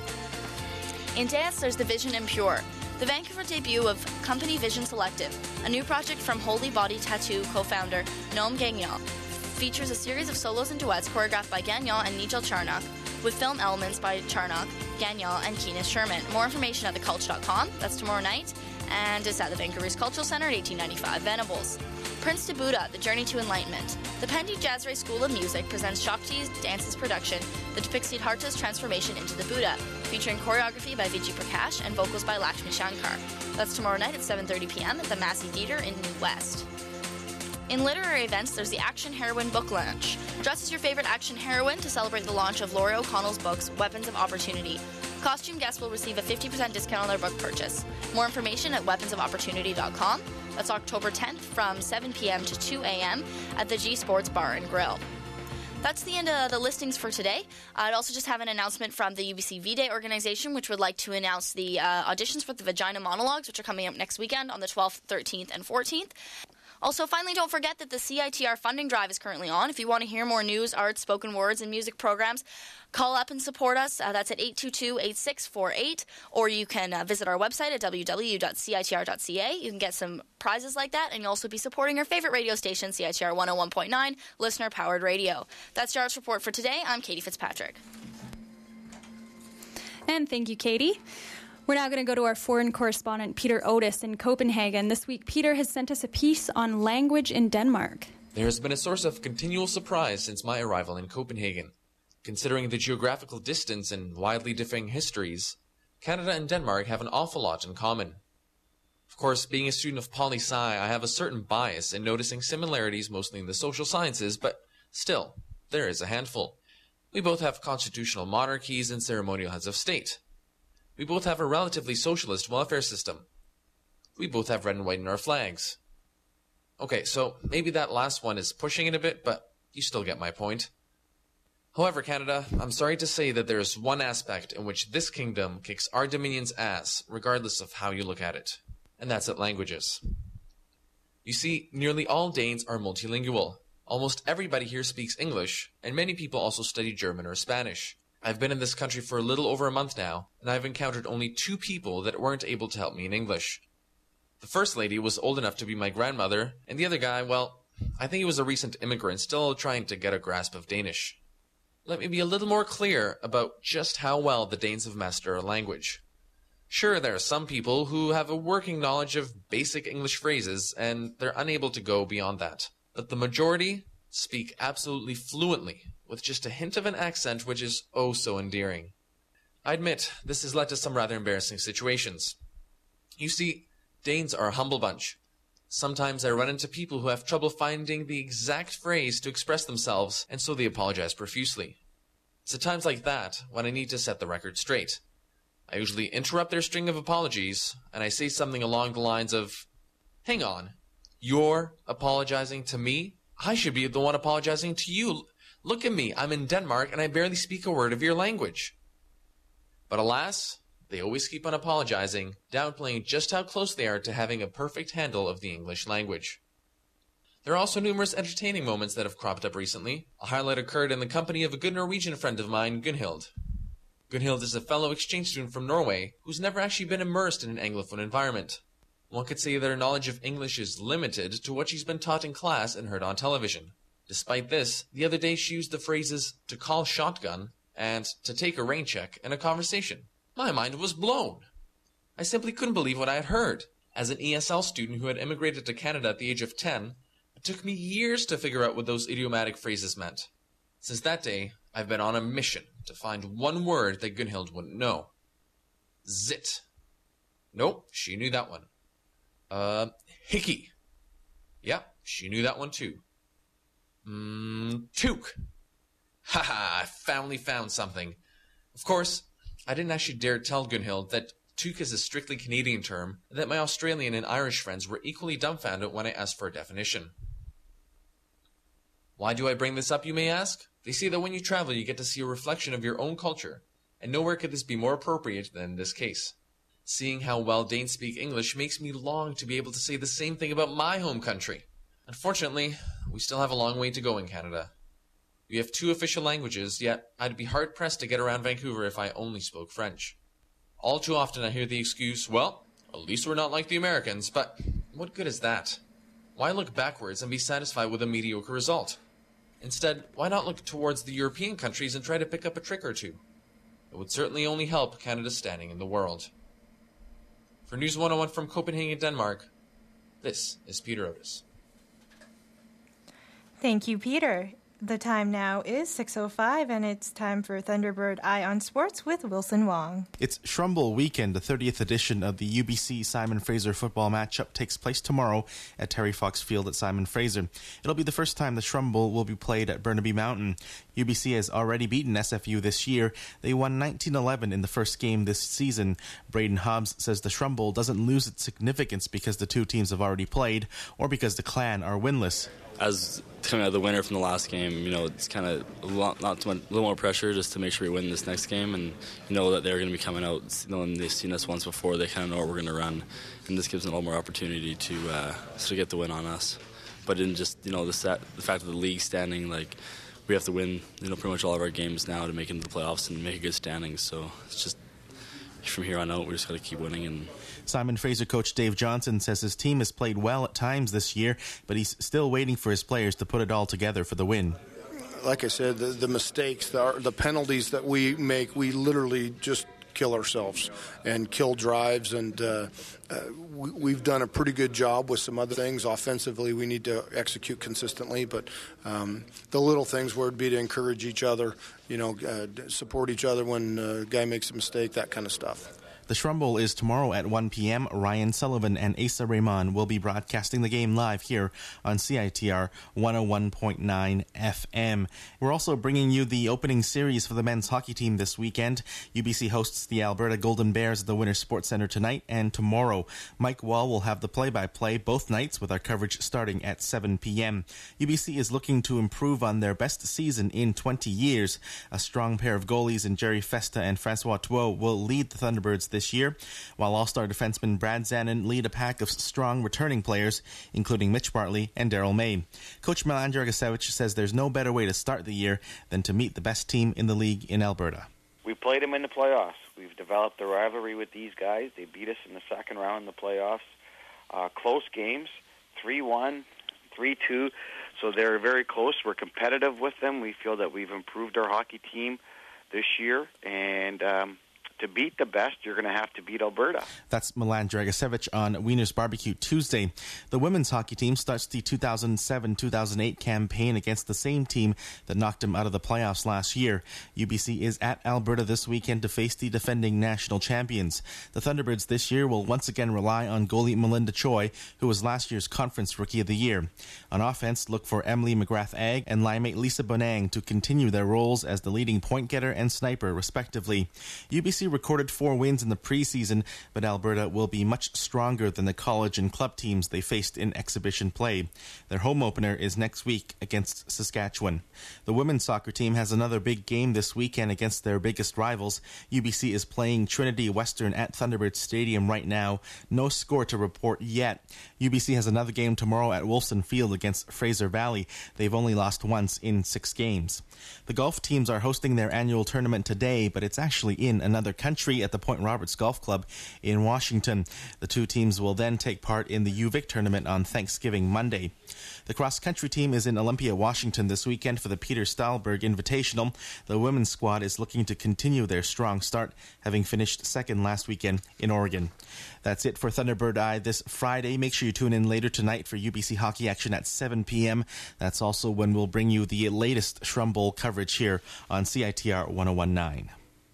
In dance, there's the Vision Impure, the Vancouver debut of Company Vision Selective, a new project from Holy Body Tattoo co-founder Noam Gagnon. Features a series of solos and duets choreographed by Gagnon and Nigel Charnock, with film elements by Charnock, Gagnon, and Keenan Sherman. More information at the culture dot com. That's tomorrow night, and it's at the Vancouver East Cultural Centre at eighteen ninety-five Venables. Prince to Buddha, The Journey to Enlightenment. The Pendy Jazzray School of Music presents Shakti Dance's production that depicts Siddhartha's transformation into the Buddha, featuring choreography by Vijay Prakash and vocals by Lakshmi Shankar. That's tomorrow night at seven thirty p.m. at the Massey Theatre in New West. In literary events, there's the Action Heroine book launch. Dress as your favorite action heroine to celebrate the launch of Laurie O'Connell's books, Weapons of Opportunity. Costume guests will receive a fifty percent discount on their book purchase. More information at weapons of opportunity dot com. That's October tenth from seven p.m. to two a.m. at the G Sports Bar and Grill. That's the end of the listings for today. I'd also just have an announcement from the U B C V-Day organization, which would like to announce the uh, auditions for the Vagina Monologues, which are coming up next weekend on the twelfth, thirteenth, and fourteenth. Also, finally, don't forget that the C I T R funding drive is currently on. If you want to hear more news, art, spoken words, and music programs, call up and support us. Uh, that's at eight two two, eight six four eight, or you can uh, visit our website at w w w dot c i t r dot c a. You can get some prizes like that, and you'll also be supporting your favorite radio station, C I T R one oh one point nine, listener-powered radio. That's your Arts Report for today. I'm Katie Fitzpatrick. And thank you, Katie. We're now going to go to our foreign correspondent, Peter Otis, in Copenhagen. This week, Peter has sent us a piece on language in Denmark. There has been a source of continual surprise since my arrival in Copenhagen. Considering the geographical distance and widely differing histories, Canada and Denmark have an awful lot in common. Of course, being a student of poli-sci, I have a certain bias in noticing similarities mostly in the social sciences, but still, there is a handful. We both have constitutional monarchies and ceremonial heads of state. We both have a relatively socialist welfare system. We both have red and white in our flags. Okay, so maybe that last one is pushing it a bit, but you still get my point. However, Canada, I'm sorry to say that there is one aspect in which this kingdom kicks our dominion's ass, regardless of how you look at it, and that's at languages. You see, nearly all Danes are multilingual. Almost everybody here speaks English, and many people also study German or Spanish. I've been in this country for a little over a month now, and I've encountered only two people that weren't able to help me in English. The first lady was old enough to be my grandmother, and the other guy, well, I think he was a recent immigrant still trying to get a grasp of Danish. Let me be a little more clear about just how well the Danes have mastered our language. Sure, there are some people who have a working knowledge of basic English phrases, and they're unable to go beyond that. But the majority speak absolutely fluently, with just a hint of an accent which is oh so endearing. I admit, this has led to some rather embarrassing situations. You see, Danes are a humble bunch. Sometimes I run into people who have trouble finding the exact phrase to express themselves, and so they apologize profusely. It's at times like that when I need to set the record straight. I usually interrupt their string of apologies, and I say something along the lines of, "Hang on, you're apologizing to me? I should be the one apologizing to you. Look at me, I'm in Denmark and I barely speak a word of your language." But alas, they always keep on apologizing, downplaying just how close they are to having a perfect handle of the English language. There are also numerous entertaining moments that have cropped up recently. A highlight occurred in the company of a good Norwegian friend of mine, Gunhild. Gunhild is a fellow exchange student from Norway who's never actually been immersed in an Anglophone environment. One could say that her knowledge of English is limited to what she's been taught in class and heard on television. Despite this, the other day she used the phrases to call shotgun and to take a rain check in a conversation. My mind was blown. I simply couldn't believe what I had heard. As an E S L student who had immigrated to Canada at the age of ten, it took me years to figure out what those idiomatic phrases meant. Since that day, I've been on a mission to find one word that Gunhild wouldn't know. Zit. Nope, she knew that one. Uh, hickey. Yep, she knew that one too. Mmm, toque. Haha, I finally found something. Of course, I didn't actually dare tell Gunhild that toque is a strictly Canadian term, and that my Australian and Irish friends were equally dumbfounded when I asked for a definition. Why do I bring this up, you may ask? They say that when you travel, you get to see a reflection of your own culture, and nowhere could this be more appropriate than in this case. Seeing how well Danes speak English makes me long to be able to say the same thing about my home country. Unfortunately, we still have a long way to go in Canada. We have two official languages, yet I'd be hard-pressed to get around Vancouver if I only spoke French. All too often I hear the excuse, well, at least we're not like the Americans, but what good is that? Why look backwards and be satisfied with a mediocre result? Instead, why not look towards the European countries and try to pick up a trick or two? It would certainly only help Canada's standing in the world. For News one oh one from Copenhagen, Denmark, this is Peter Otis. Thank you, Peter. The time now is six oh five, and it's time for Thunderbird Eye on Sports with Wilson Wong. It's Shrumble Weekend. The thirtieth edition of the U B C Simon Fraser football matchup takes place tomorrow at Terry Fox Field at Simon Fraser. It'll be the first time the Shrumble will be played at Burnaby Mountain. U B C has already beaten S F U this year. They won nineteen eleven in the first game this season. Braden Hobbs says the Shrumble doesn't lose its significance because the two teams have already played or because the Clan are winless. As coming out of the winner from the last game, you know, it's kind of a lot, not too much, a little more pressure just to make sure we win this next game, and you know that they're going to be coming out, you know, and they've seen us once before. They kind of know what we're going to run, and this gives them a lot more opportunity to uh, to get the win on us. But in just you know the set, the fact of the league standing, like we have to win, you know, pretty much all of our games now to make it into the playoffs and make a good standing. So it's just from here on out, we just got to keep winning. And Simon Fraser coach Dave Johnson says his team has played well at times this year, but he's still waiting for his players to put it all together for the win. Like I said, the, the mistakes, the, the penalties that we make, we literally just kill ourselves and kill drives, and uh, uh, we, we've done a pretty good job with some other things. Offensively, we need to execute consistently, but um, the little things would be to encourage each other, you know, uh, support each other when a guy makes a mistake, that kind of stuff. The Shrumble is tomorrow at one p.m. Ryan Sullivan and Asa Rahman will be broadcasting the game live here on C I T R one oh one point nine F M. We're also bringing you the opening series for the men's hockey team this weekend. U B C hosts the Alberta Golden Bears at the Winter Sports Centre tonight and tomorrow. Mike Wall will have the play-by-play both nights with our coverage starting at seven p.m. U B C is looking to improve on their best season in twenty years. A strong pair of goalies in Jerry Festa and Francois Thuot will lead the Thunderbirds this year, while all-star defenseman Brad Zanin lead a pack of strong returning players, including Mitch Bartley and Daryl May. Coach Milan Dragisevich says there's no better way to start the year than to meet the best team in the league in Alberta. We played them in the playoffs. We've developed a rivalry with these guys. They beat us in the second round in the playoffs. Uh, close games, three one, three two, so they're very close. We're competitive with them. We feel that we've improved our hockey team this year, and um, to beat the best, you're going to have to beat Alberta. That's Milan Dragisevich on Wiener's Barbecue Tuesday. The women's hockey team starts the two thousand seven two thousand eight campaign against the same team that knocked them out of the playoffs last year. U B C is at Alberta this weekend to face the defending national champions. The Thunderbirds this year will once again rely on goalie Melinda Choi, who was last year's Conference Rookie of the Year. On offense, look for Emily McGrath-Agg and linemate Lisa Bonang to continue their roles as the leading point getter and sniper, respectively. U B C recorded four wins in the preseason, but Alberta will be much stronger than the college and club teams they faced in exhibition play. Their home opener is next week against Saskatchewan. The women's soccer team has another big game this weekend against their biggest rivals. U B C is playing Trinity Western at Thunderbird Stadium right now. No score to report yet. U B C has another game tomorrow at Wolfson Field against Fraser Valley. They've only lost once in six games. The golf teams are hosting their annual tournament today, but it's actually in another Country at the Point Roberts Golf Club in Washington. The two teams will then take part in the U V I C tournament on Thanksgiving Monday. The cross-country team is in Olympia, Washington this weekend for the Peter Stahlberg Invitational. The women's squad is looking to continue their strong start, having finished second last weekend in Oregon. That's it for Thunderbird Eye this Friday. Make sure you tune in later tonight for U B C hockey action at seven p.m. That's also when we'll bring you the latest Shrum Bowl coverage here on C I T R one oh one point nine.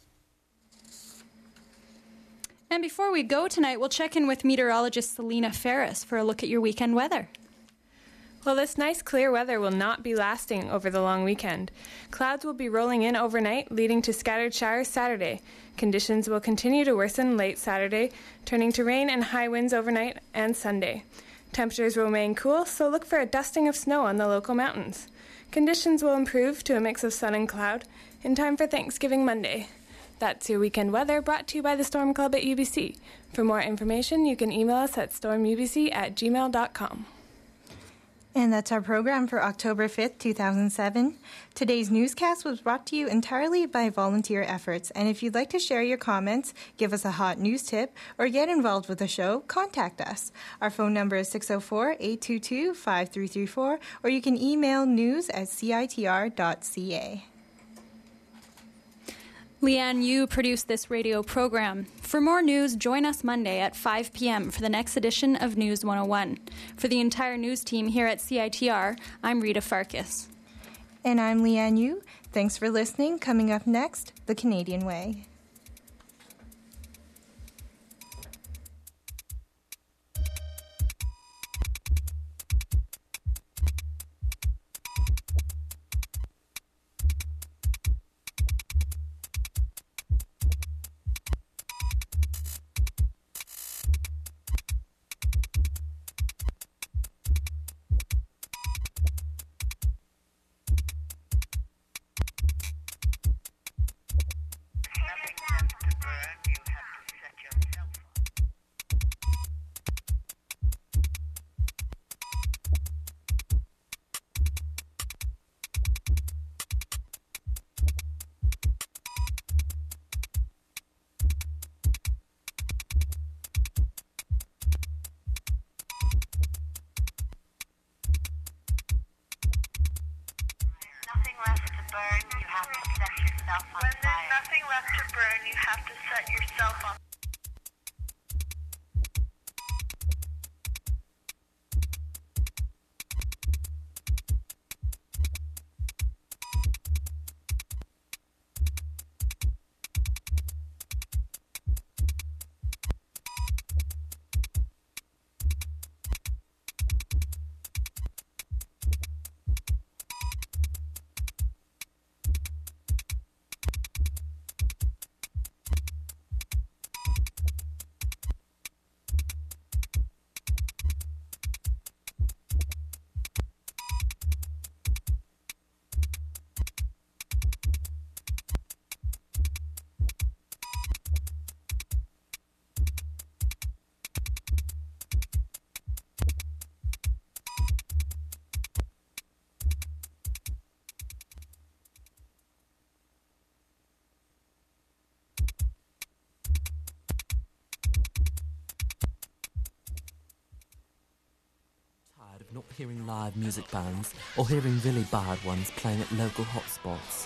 And before we go tonight, we'll check in with meteorologist Selena Ferris for a look at your weekend weather. Well, this nice clear weather will not be lasting over the long weekend. Clouds will be rolling in overnight, leading to scattered showers Saturday. Conditions will continue to worsen late Saturday, turning to rain and high winds overnight and Sunday. Temperatures will remain cool, so look for a dusting of snow on the local mountains. Conditions will improve to a mix of sun and cloud in time for Thanksgiving Monday. That's your weekend weather, brought to you by the Storm Club at U B C. For more information, you can email us at storm u b c at gmail dot com. And that's our program for October fifth, two thousand seven. Today's newscast was brought to you entirely by volunteer efforts. And if you'd like to share your comments, give us a hot news tip, or get involved with the show, contact us. Our phone number is six oh four, eight two two, five three three four, or you can email news at c i t r dot c a. Leanne Yu produced this radio program. For more news, join us Monday at five p.m. for the next edition of News one oh one. For the entire news team here at C I T R, I'm Rita Farkas. And I'm Leanne Yu. Thanks for listening. Coming up next, The Canadian Way. Not hearing live music bands or hearing really bad ones playing at local hotspots.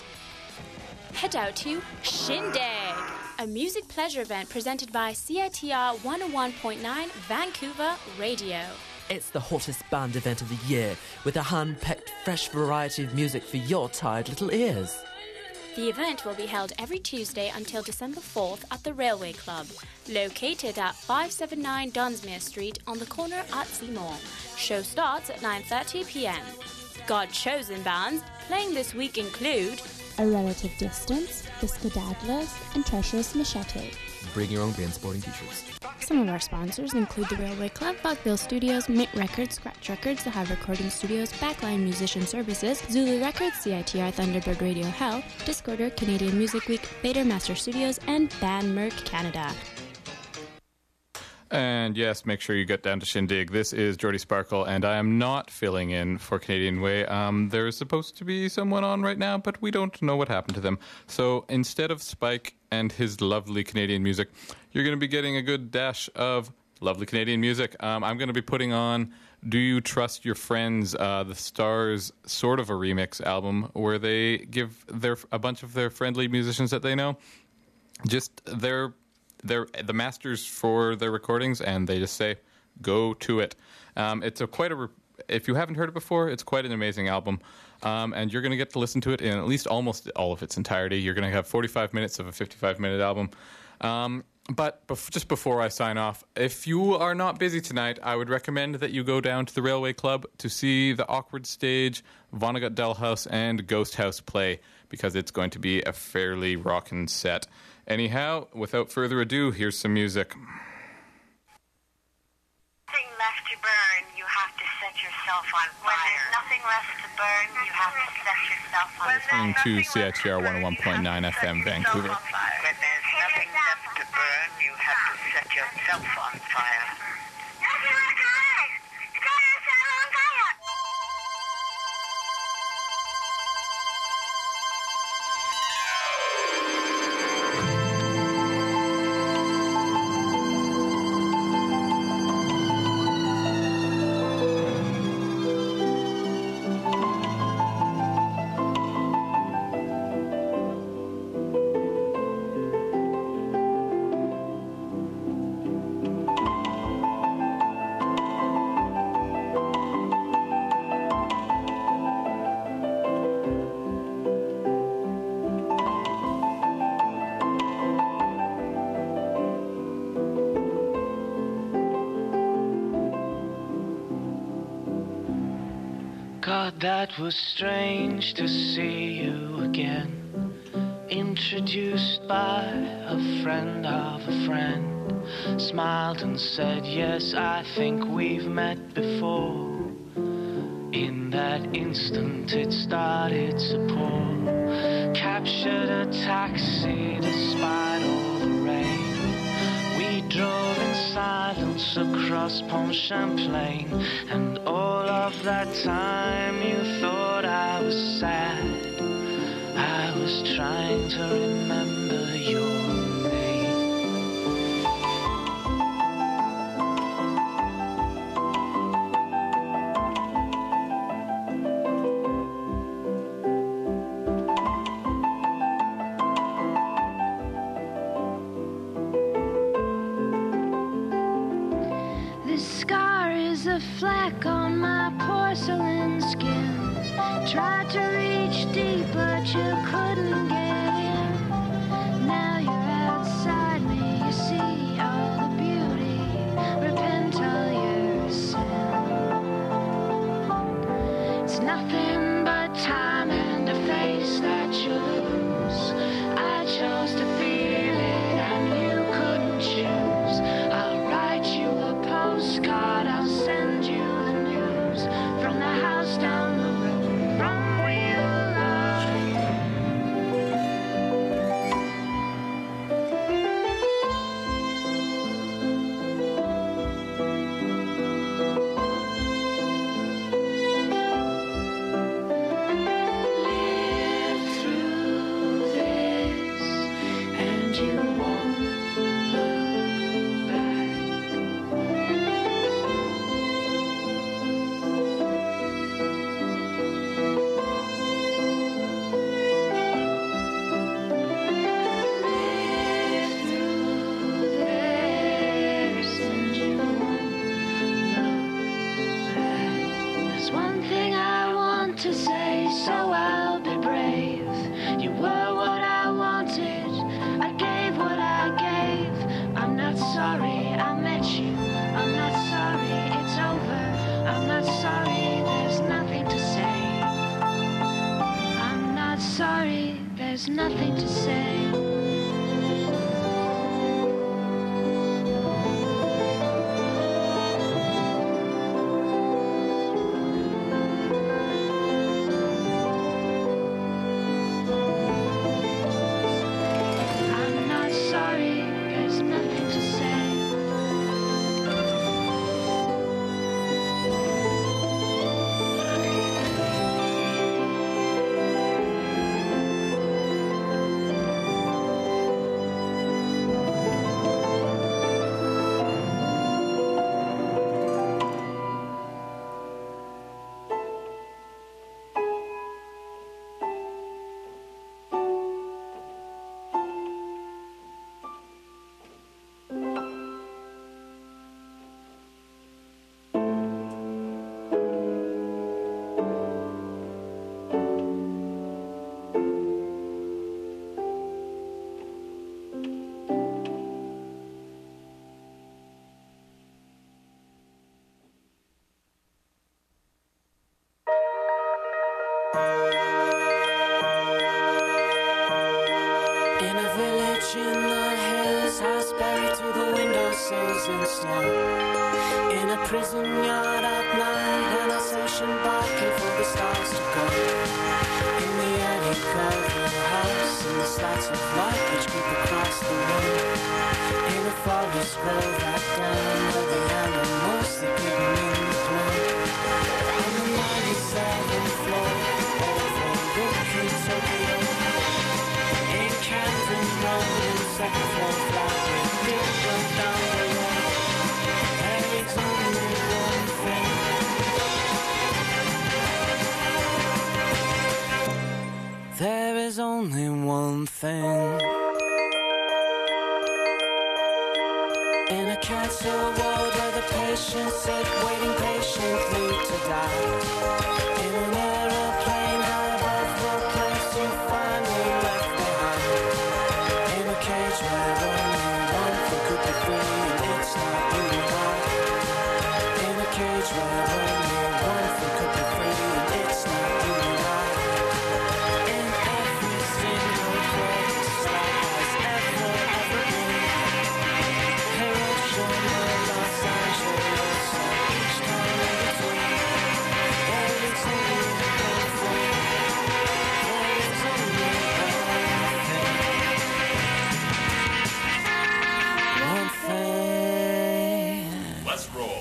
Head out to Shindig, a music pleasure event presented by C I T R one oh one point nine Vancouver Radio. It's the hottest band event of the year, with a hand-picked fresh variety of music for your tired little ears. The event will be held every Tuesday until December fourth at the Railway Club, located at five seventy-nine Dunsmuir Street on the corner at Seymour. Show starts at nine thirty p.m. God-chosen bands playing this week include A Relative Distance, The Skedaddlers, and Treacherous Machete. Bring your own beer and sporting t-shirts. Some of our sponsors include the Railway Club, Buckbill Studios, Mint Records, Scratch Records, The Hive Recording Studios, Backline Musician Services, Zulu Records, C I T R Thunderbird Radio Hell, Discorder, Canadian Music Week, Vader Master Studios, and Band Merc Canada. And yes, make sure you get down to Shindig. This is Jordy Sparkle, and I am not filling in for Canadian Way. Um, there is supposed to be someone on right now, but we don't know what happened to them. So instead of Spike and his lovely Canadian music. You're going to be getting a good dash of lovely Canadian music. Um, I'm going to be putting on Do You Trust Your Friends, uh, the Stars sort of a remix album where they give their a bunch of their friendly musicians that they know just their their the masters for their recordings, and they just say, go to it. Um, it's a quite a re- if you haven't heard it before, it's quite an amazing album, um, and you're going to get to listen to it in at least almost all of its entirety. You're going to have forty-five minutes of a fifty-five minute album. Um, but bef- just before I sign off, if you are not busy tonight, I would recommend that you go down to the Railway Club to see the Awkward Stage, Vonnegut Dollhouse, and Ghost House play, because it's going to be a fairly rockin' set. Anyhow, without further ado, here's some music. Nothing left to burn, you have to set yourself on fire. When there's nothing left to burn, you have to set yourself on fire. Listening to C I T R one oh one point nine F M, Vancouver. When there's nothing left to burn, you have to set yourself on fire. God, that was strange to see you again. Introduced by a friend of a friend. Smiled and said, yes, I think we've met before. In that instant it started to pour. Captured a taxi despite all the rain. We drove in silence across Pont Champlain. And all of that time you thought I was sad. I was trying to remember your a fleck on my porcelain skin. Tried to reach deep, but you couldn't get in. Now you're outside me, you see all the beauty. Repent all your sin. It's nothing but time and a face that you lose. I chose to feel it and you couldn't choose. I'll write you a postcard, I'll send you the news from the house down the road from real life. Live through this and you won't look back. There's one thing I want to say, so I'll be brave. You were what I wanted, I gave what I gave. I'm not sorry I met you, I'm not sorry it's over. I'm not sorry, there's nothing to say. I'm not sorry, there's nothing to say. I'm not sorry, there's nothing to say. In a village in the hills, house buried to the windowsills in snow. In a prison yard at night, an Alsatian barking for the stars to go. In the attic of the house, in the slats of light which creep across the room. In a forest grove at dawn, where the animals sleeping in the gloom. On the ninety-seventh floor, overlooking Tokyo. In Camden Road, in the second floor flat, with people down the road. There is only one thing. There is only one thing. In a cancer ward where the patients sit waiting patiently to die. In an aeroplane high above the place you finally left behind. In a cage where only one thing could be free and it's not you and I. In a cage where only one thing could be free and it's not you and I. In every single place that has ever, ever been. Hiroshima, Los Angeles, and each town in between. There is only one thing. There is only one thing. One thing. Let's roll.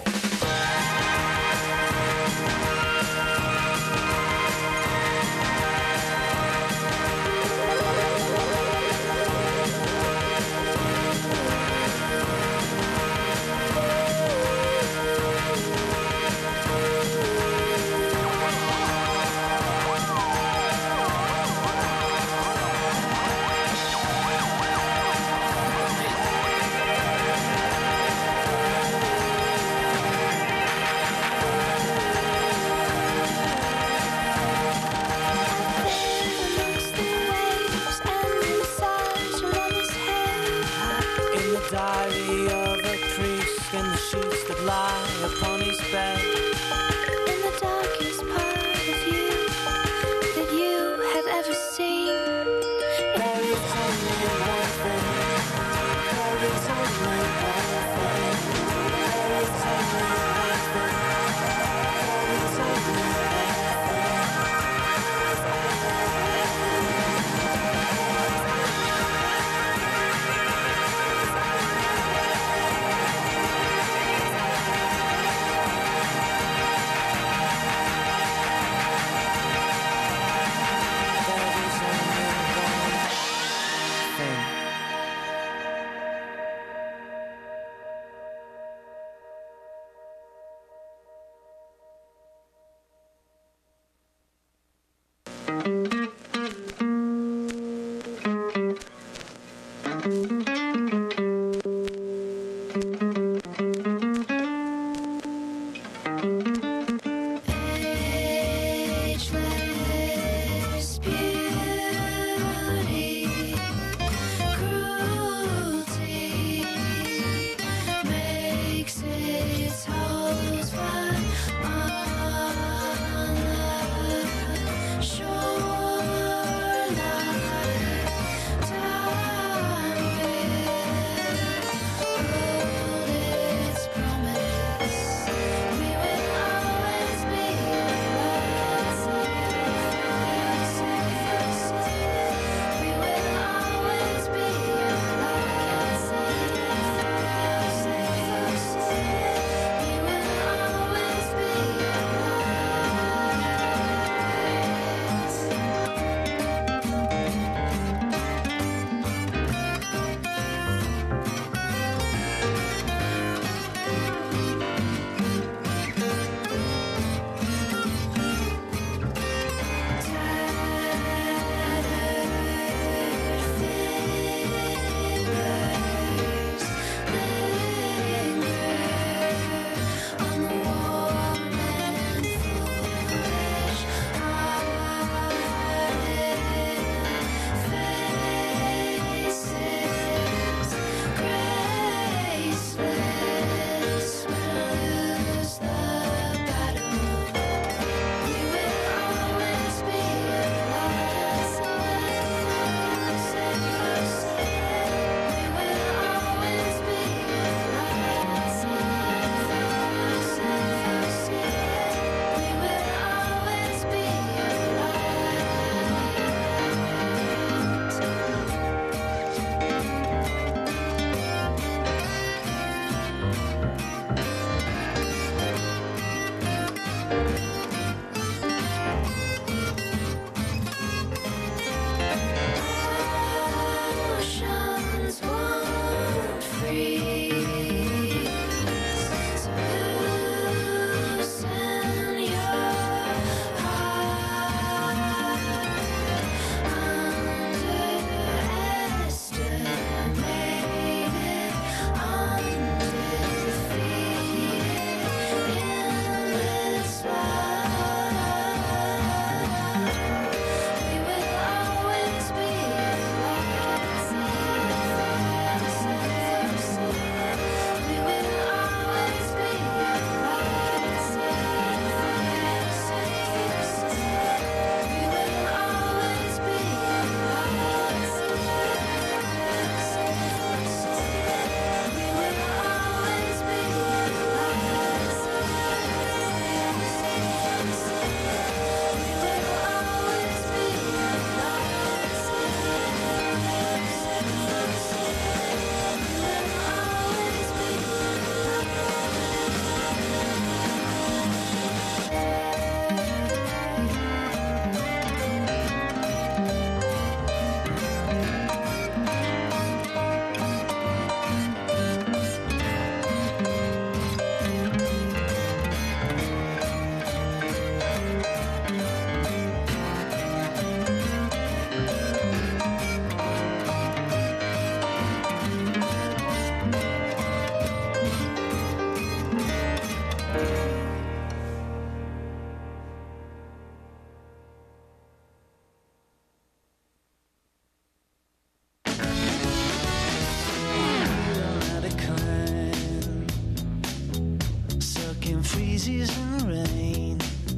in freezes and rain,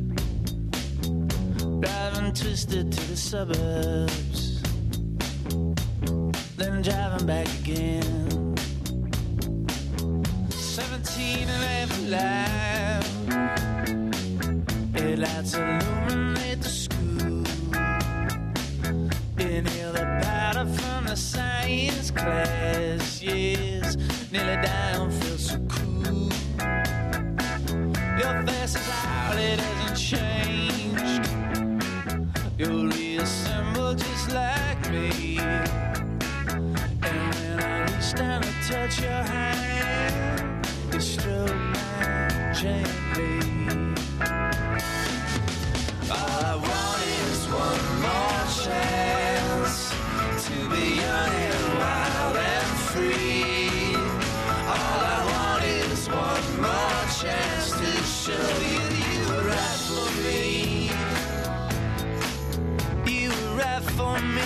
driving twisted to the suburbs, then driving back again. Seventeen and every life, headlights illuminate the school. Inhale the powder from the science class. Yes, nearly down, feel so cool. Your face is out, it hasn't changed. You'll reassemble just like me. And when I reach down to touch your hand, you stroke mine gently. All I want is one more chance to be young and wild and free. All I want is one more chance to show you you were right for me. You were right for me.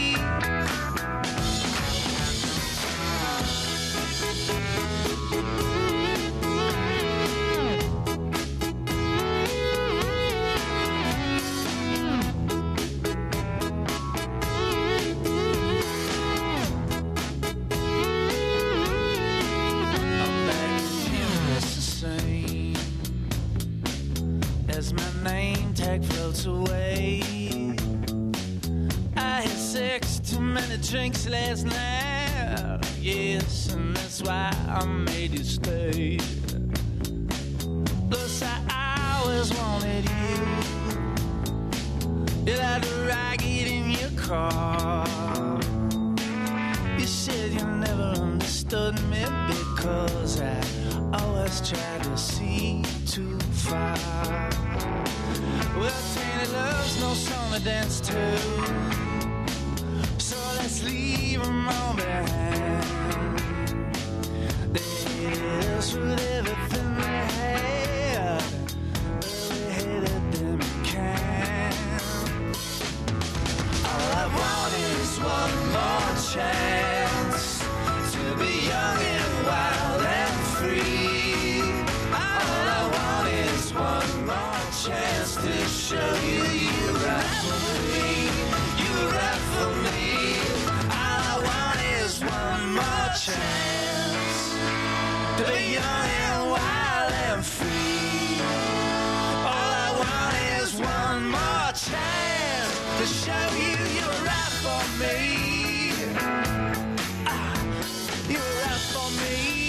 Floats away. I had sex too many drinks last night. Yes, and that's why I made you stay. Plus I always wanted you. You had a ragged in your car. You said you never understood me because I always tried to see too far. Well, tainted love's no song to dance to, so let's leave them all behind. They hit us with everything they had, but we hated them in kind. All I want is one more chance to be young and wild and free. All I want is one more chance to show you you right for me, you right for me. All I want is one more chance to be young and wild and free. All I want is one more chance to show you you're right for me. Ah, you're right for me.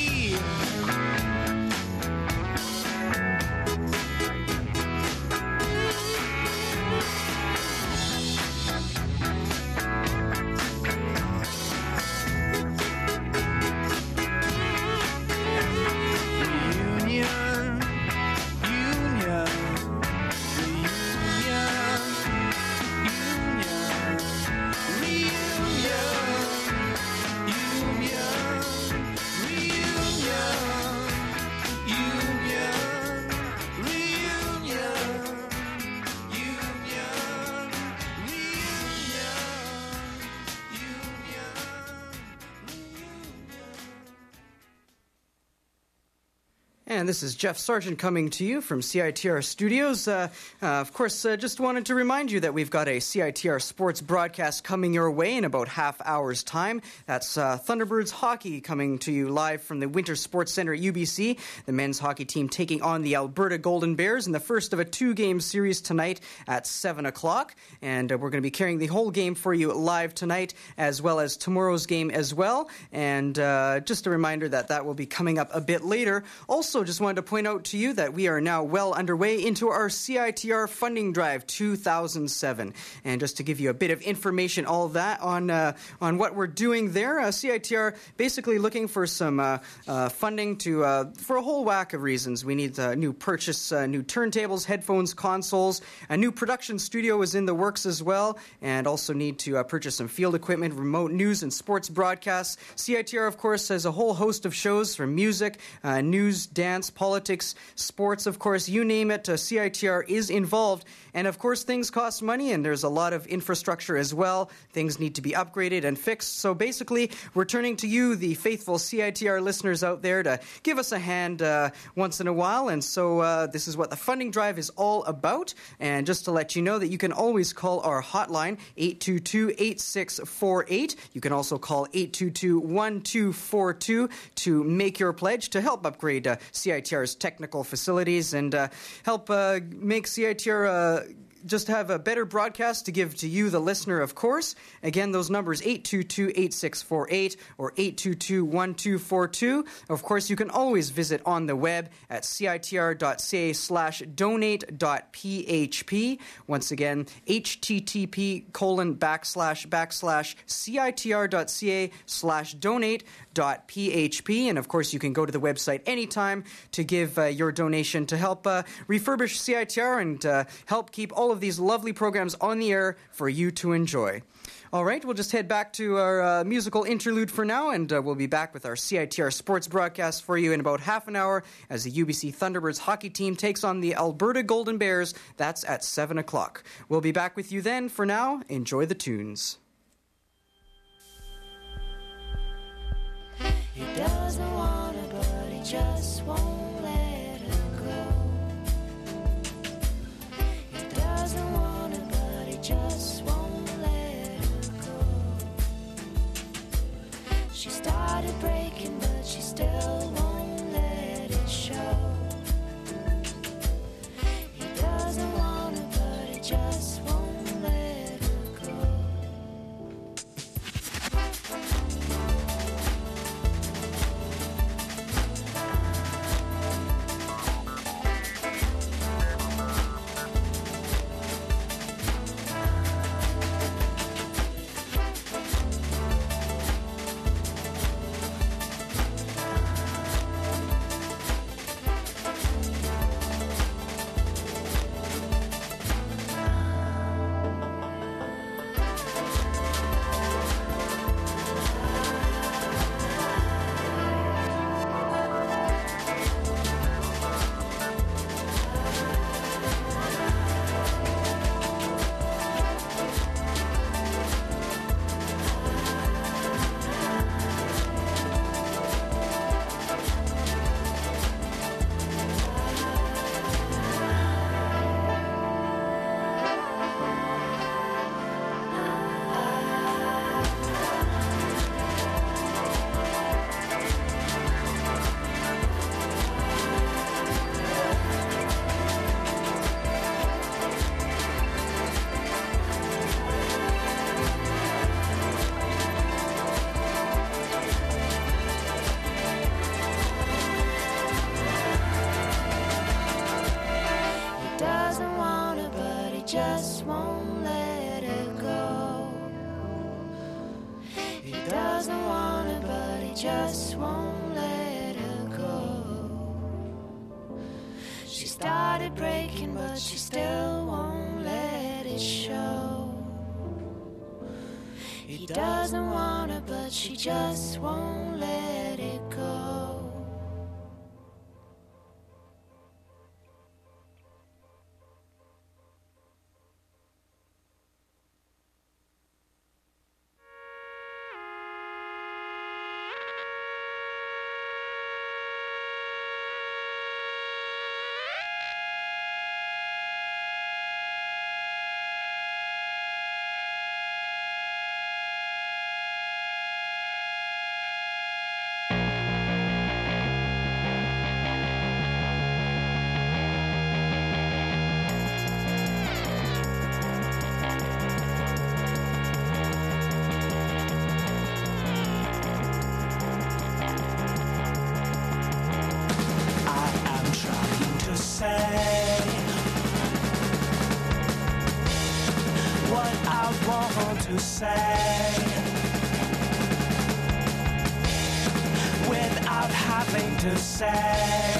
And this is Jeff Sargent coming to you from C I T R Studios. Uh, uh, of course, uh, just wanted to remind you that we've got a C I T R sports broadcast coming your way in about half hour's time. That's uh, Thunderbirds hockey coming to you live from the Winter Sports Centre at U B C. The men's hockey team taking on the Alberta Golden Bears in the first of a two-game series tonight at seven o'clock. And uh, we're going to be carrying the whole game for you live tonight, as well as tomorrow's game as well. And uh, just a reminder that that will be coming up a bit later. Also, just wanted to point out to you that we are now well underway into our C I T R Funding Drive two thousand seven. And just to give you a bit of information, all of that on uh, on what we're doing there, uh, C I T R basically looking for some uh, uh, funding to uh, for a whole whack of reasons. We need uh, new purchase, uh, new turntables, headphones, consoles. A new production studio is in the works as well, and also need to uh, purchase some field equipment, remote news and sports broadcasts. C I T R, of course, has a whole host of shows from music, uh, news, dance, finance, politics, sports, of course, you name it, uh, C I T R is involved. And of course, things cost money, and there's a lot of infrastructure as well. Things need to be upgraded and fixed. So basically, we're turning to you, the faithful C I T R listeners out there, to give us a hand uh, once in a while. And so uh, this is what the funding drive is all about. And just to let you know that you can always call our hotline, eight two two, eight six four eight. You can also call eight two two, one two four two to make your pledge to help upgrade uh, C I T R's technical facilities and uh, help uh, make C I T R uh, just have a better broadcast to give to you, the listener, of course. Again, those numbers, eight two two, eight six four eight or eight two two, one two four two. Of course, you can always visit on the web at citr.ca slash donate.php. Once again, http colon backslash backslash citr.ca slash donate.php. And of course, you can go to the website anytime to give uh, your donation to help uh, refurbish C I T R and uh, help keep all of these lovely programs on the air for you to enjoy. All right, we'll just head back to our uh, musical interlude for now, and uh, we'll be back with our C I T R sports broadcast for you in about half an hour as the U B C Thunderbirds hockey team takes on the Alberta Golden Bears. That's at seven o'clock. We'll be back with you then. For now, enjoy the tunes. He doesn't want her, but he just won't let her go. He doesn't want her, but he just won't let her go. She started breaking, but she still won't let it show. He doesn't want her, but he just won't let her go. Just won't let her go. He doesn't want her, but he just won't let her go. She started breaking, but she still won't let it show. He doesn't want her, but she just won't let it go. To say without having to say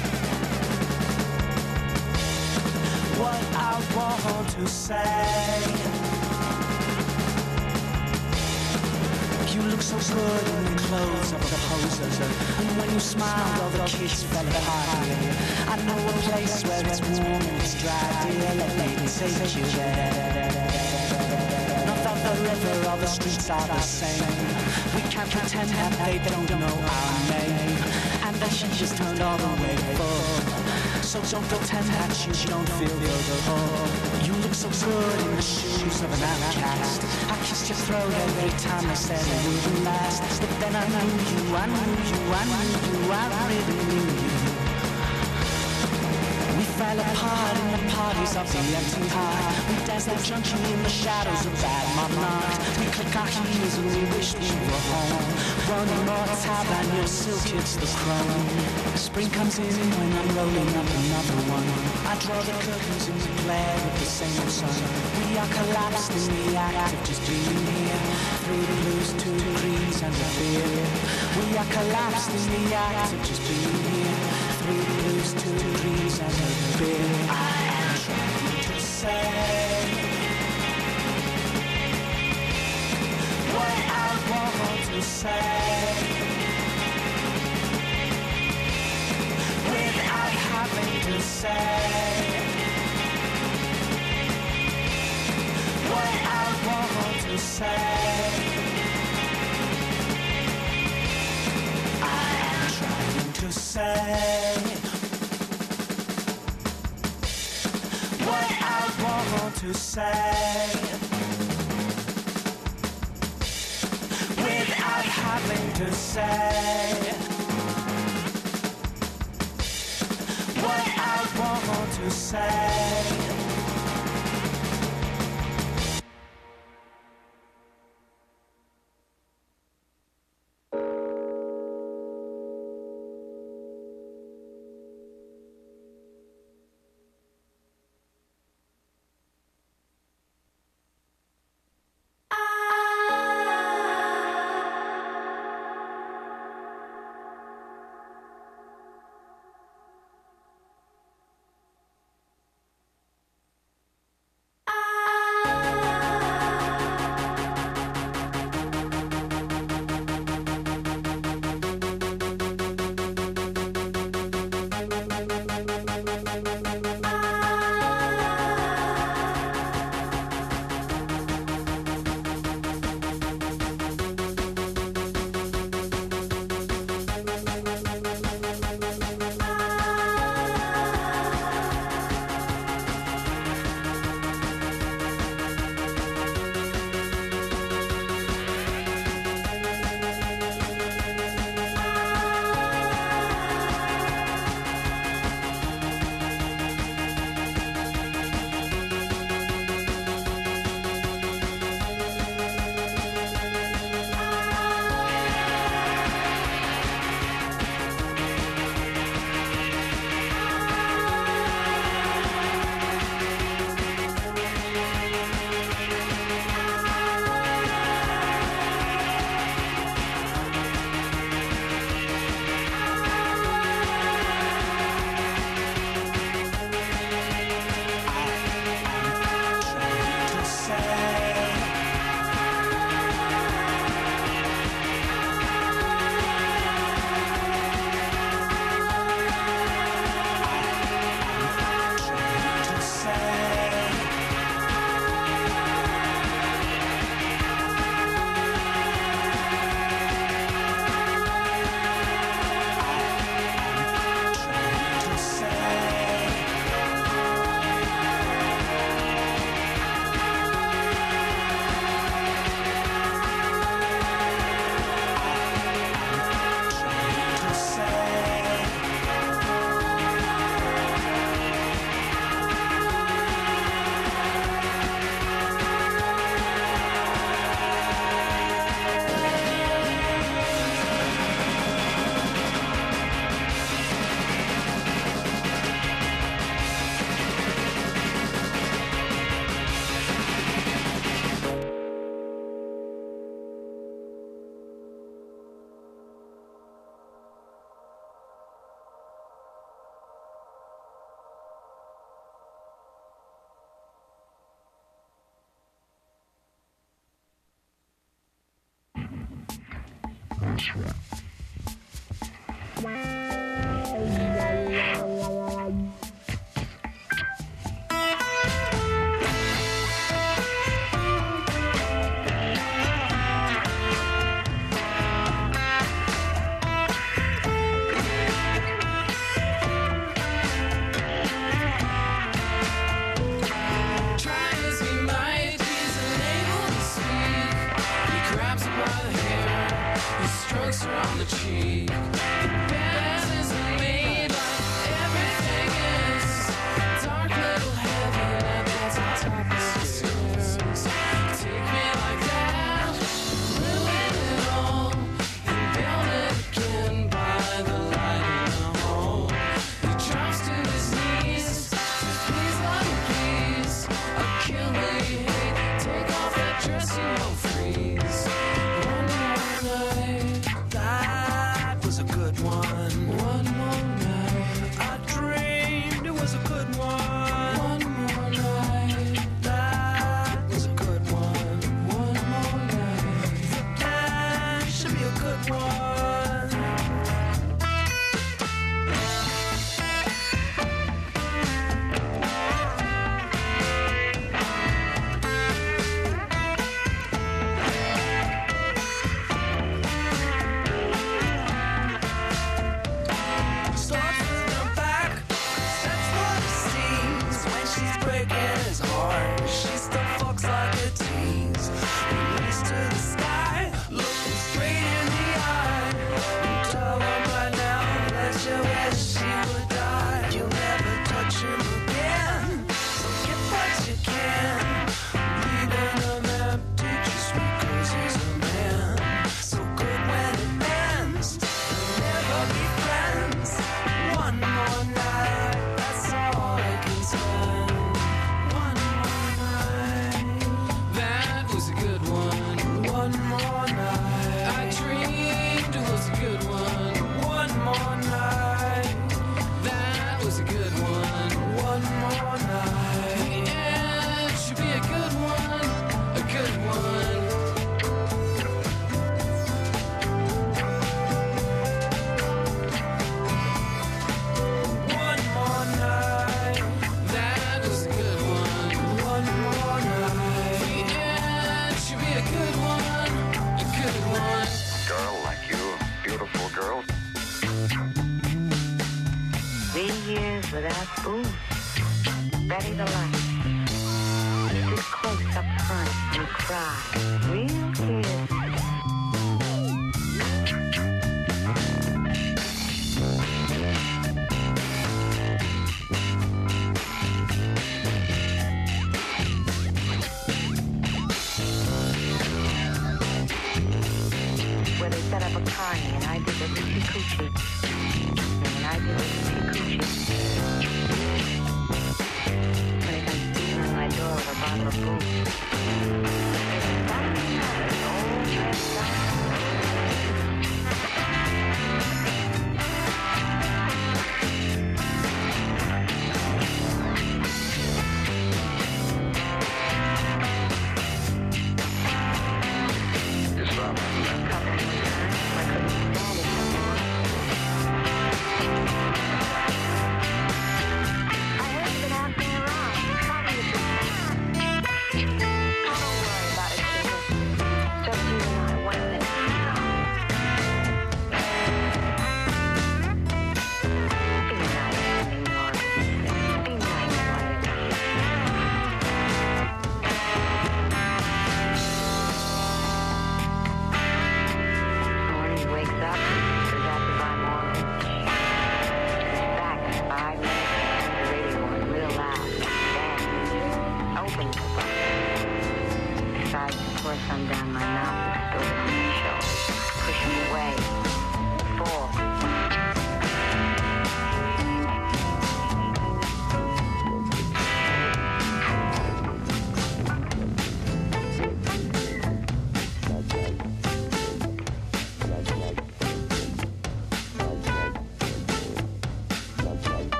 what I want to say. You look so good in the clothes of a poser. And when you smiled, all the kids fell apart. I know a place where it's warm and it's dry, dear. Let me take you there. Not that the river or the streets are the same. We can't pretend that they don't know our name. And the heat is turned all the way full. So don't pretend that you don't feel the pull. You look so good in the shoes of an outcast. I kissed your throat every time I said it wouldn't last. But then I knew you, I knew you, I knew you, I really knew you. We fell apart in the parties of the empty heart. We danced like junkie in the shadows of bad modern art. We click our heels and we wish we were home. Running more tab and your silk hits the chrome. Spring comes in when I'm rolling up another one. I draw the curtains in the glare of the same old sun. We are collapsed in the act of just being here. Three blues, two degrees and a beer. We are collapsed in the act of just being here. Three blues, two degrees and a beer. I am trying to say what I want to say without having to say what I want to say. I am trying to say what I want to say without having to say what I want to say. When it comes stealing my door with a bottle of booze. There's a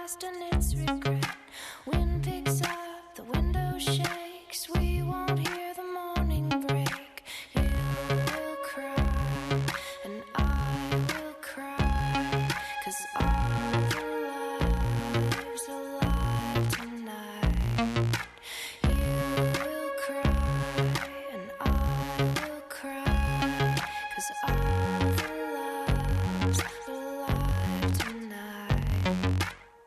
past and its regret. Wind picks up, the window shakes. We won't hear the morning break. You will cry, and I will cry, 'cause all the lives alive tonight. You will cry, and I will cry, 'cause all the lives alive tonight.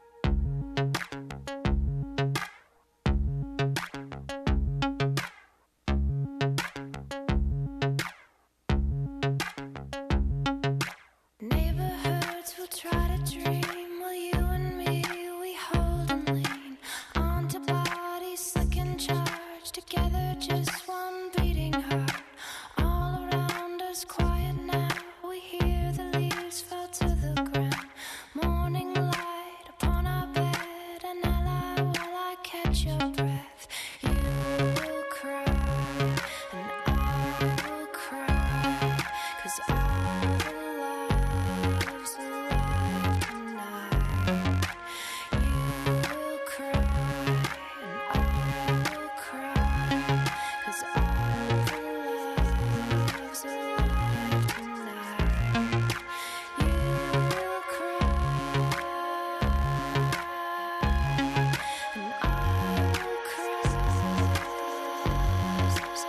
Neighborhoods will try to dream while you and me, we hold and lean onto bodies slick and charged, together just one beating heart. All around us quiet now, we hear the leaves fall to the ground. Morning light upon our bed, and I lie while I catch your breath. You will cry, and I will cry, 'cause all the lives alive tonight. You will cry, and I will cry, 'cause all the lives alive tonight. You will cry, and I will cry, 'cause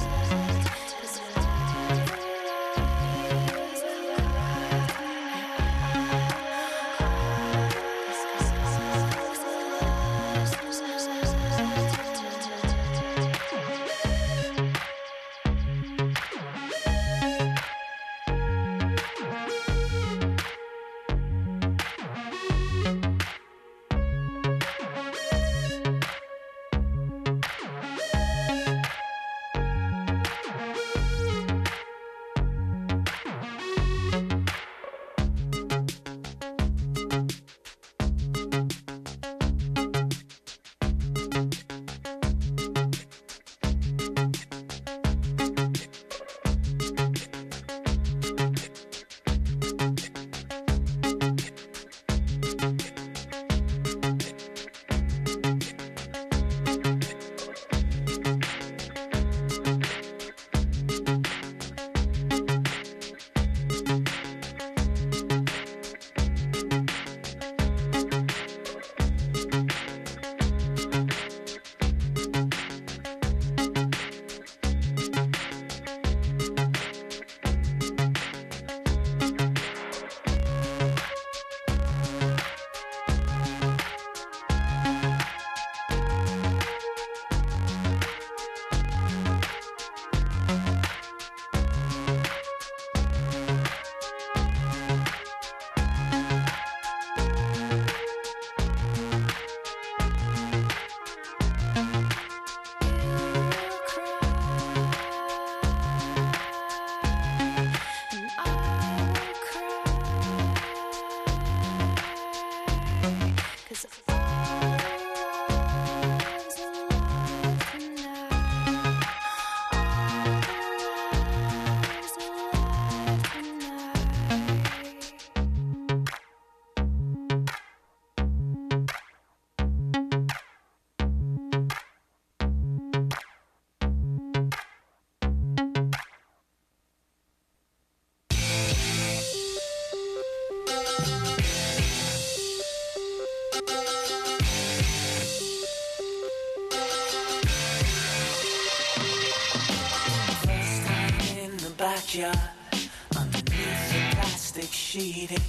backyard, underneath the plastic sheeting.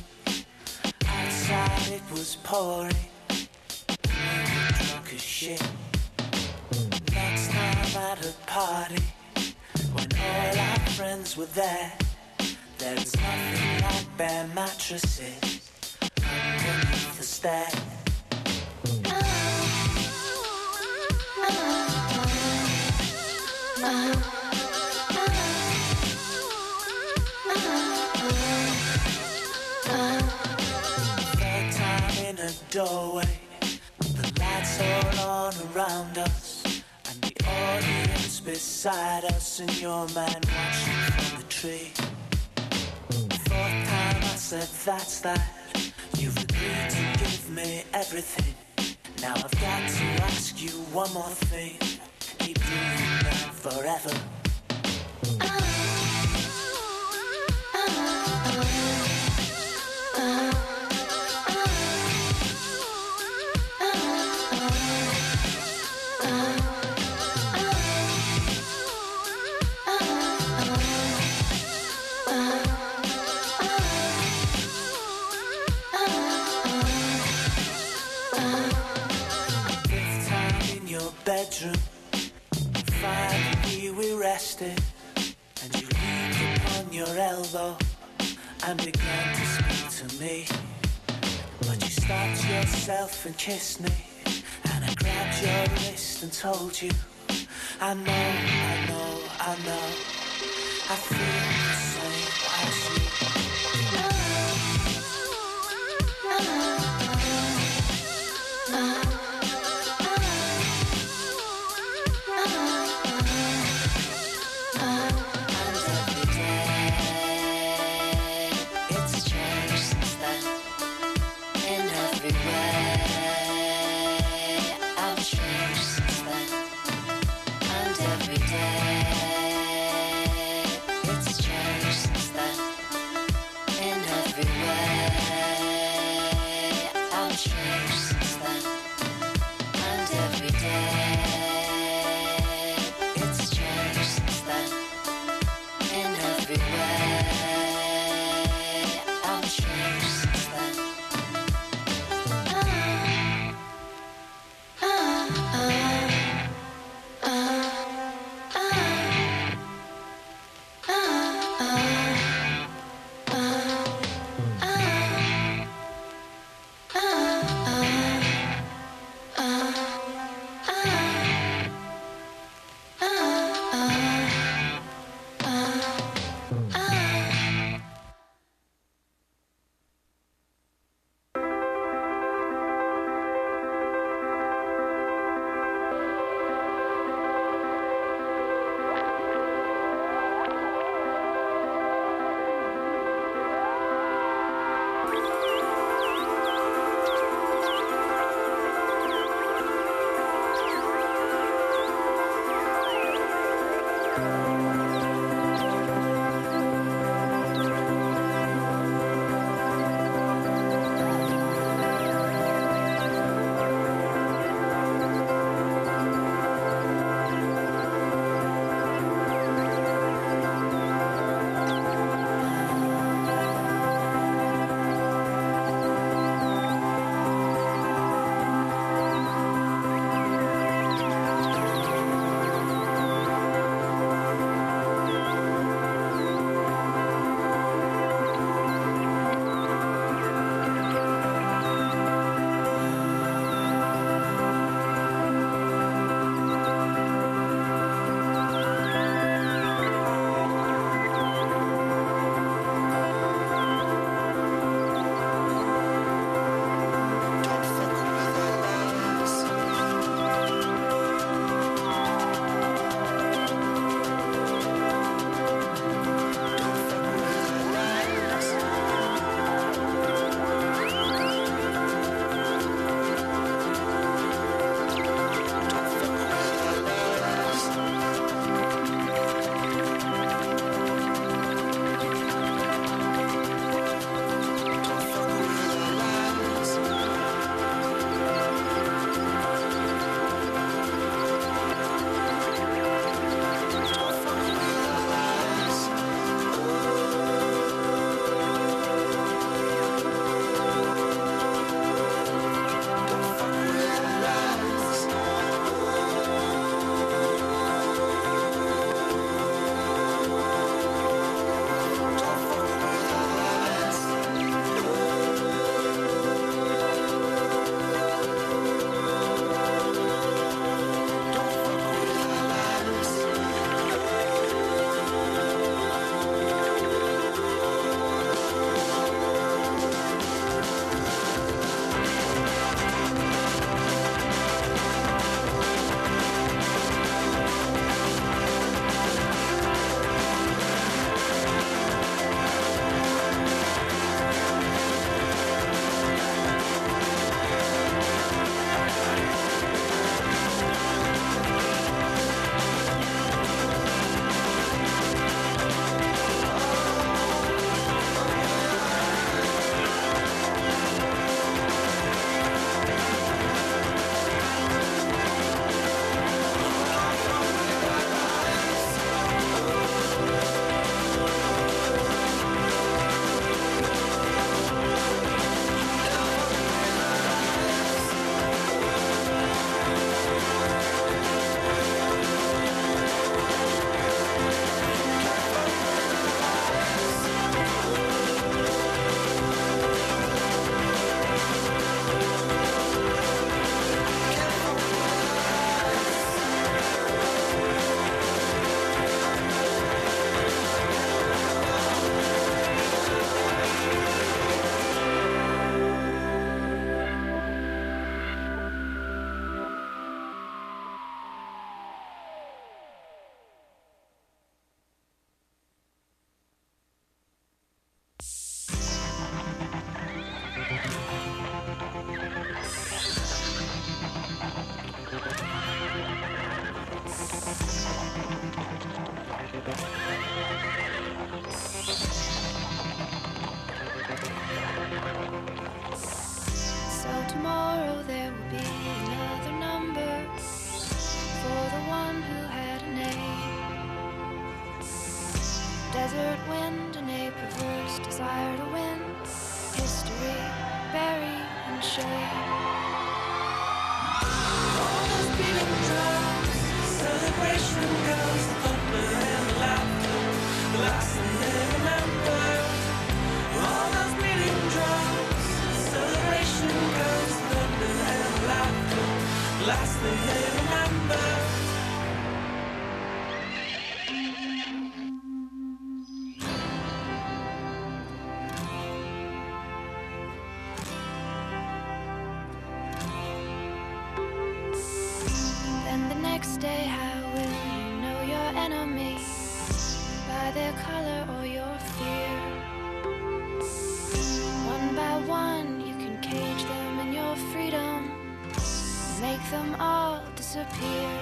Outside it was pouring, we were drunk as shit. Next time at a party, when all our friends were there, there's nothing like bare mattresses underneath the stairs. Third time in a doorway, the lights all on around us, and the audience beside us, and your man watching from the tree. Fourth time I said, that's that, you've agreed to give me everything. Now I've got to ask you one more thing. Keep doing that forever. Bedroom, finally we rested, and you leaned upon your elbow and began to speak to me. But you stopped yourself and kissed me, and I grabbed your wrist and told you, I know, I know, I know, I feel the same as you. All those beating drums, celebration goes, the thunder and the laughter, the last thing they remember. All those beating drums, celebration goes, the thunder and the laughter, the last thing they remember. Then the next day, how will you know your enemy? By their color or your fear. One by one, you can cage them in your freedom, make them all disappear.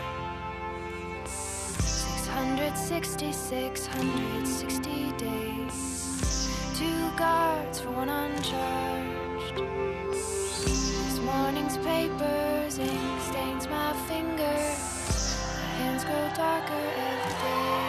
six hundred sixty, six hundred sixty days. Two guards for one uncharged. This morning's papers, ink stains my fingers. My hands grow darker every day.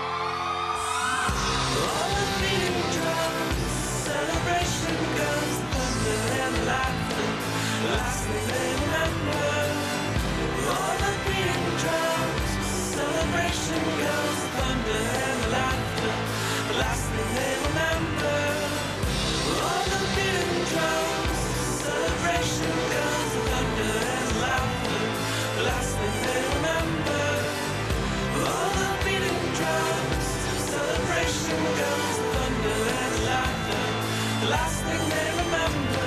All the beating drums, celebration goes, the thunder and the laughter, the last thing they remember. All the beating drums, celebration goes, the thunder and the laughter, the last thing they remember. All the beating drums, celebration goes, the thunder and the laughter, the last thing they remember. All the beating drums, celebration goes, the thunder and the laughter, the last thing they remember.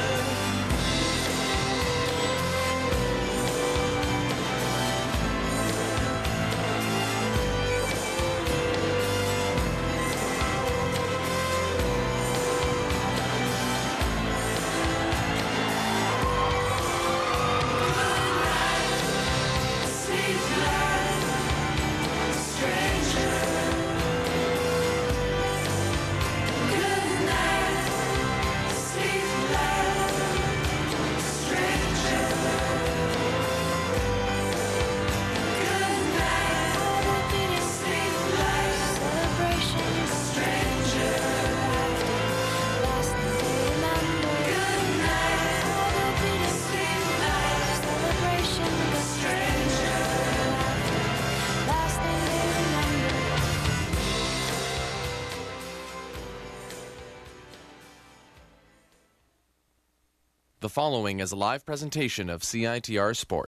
The following is a live presentation of C I T R Sports.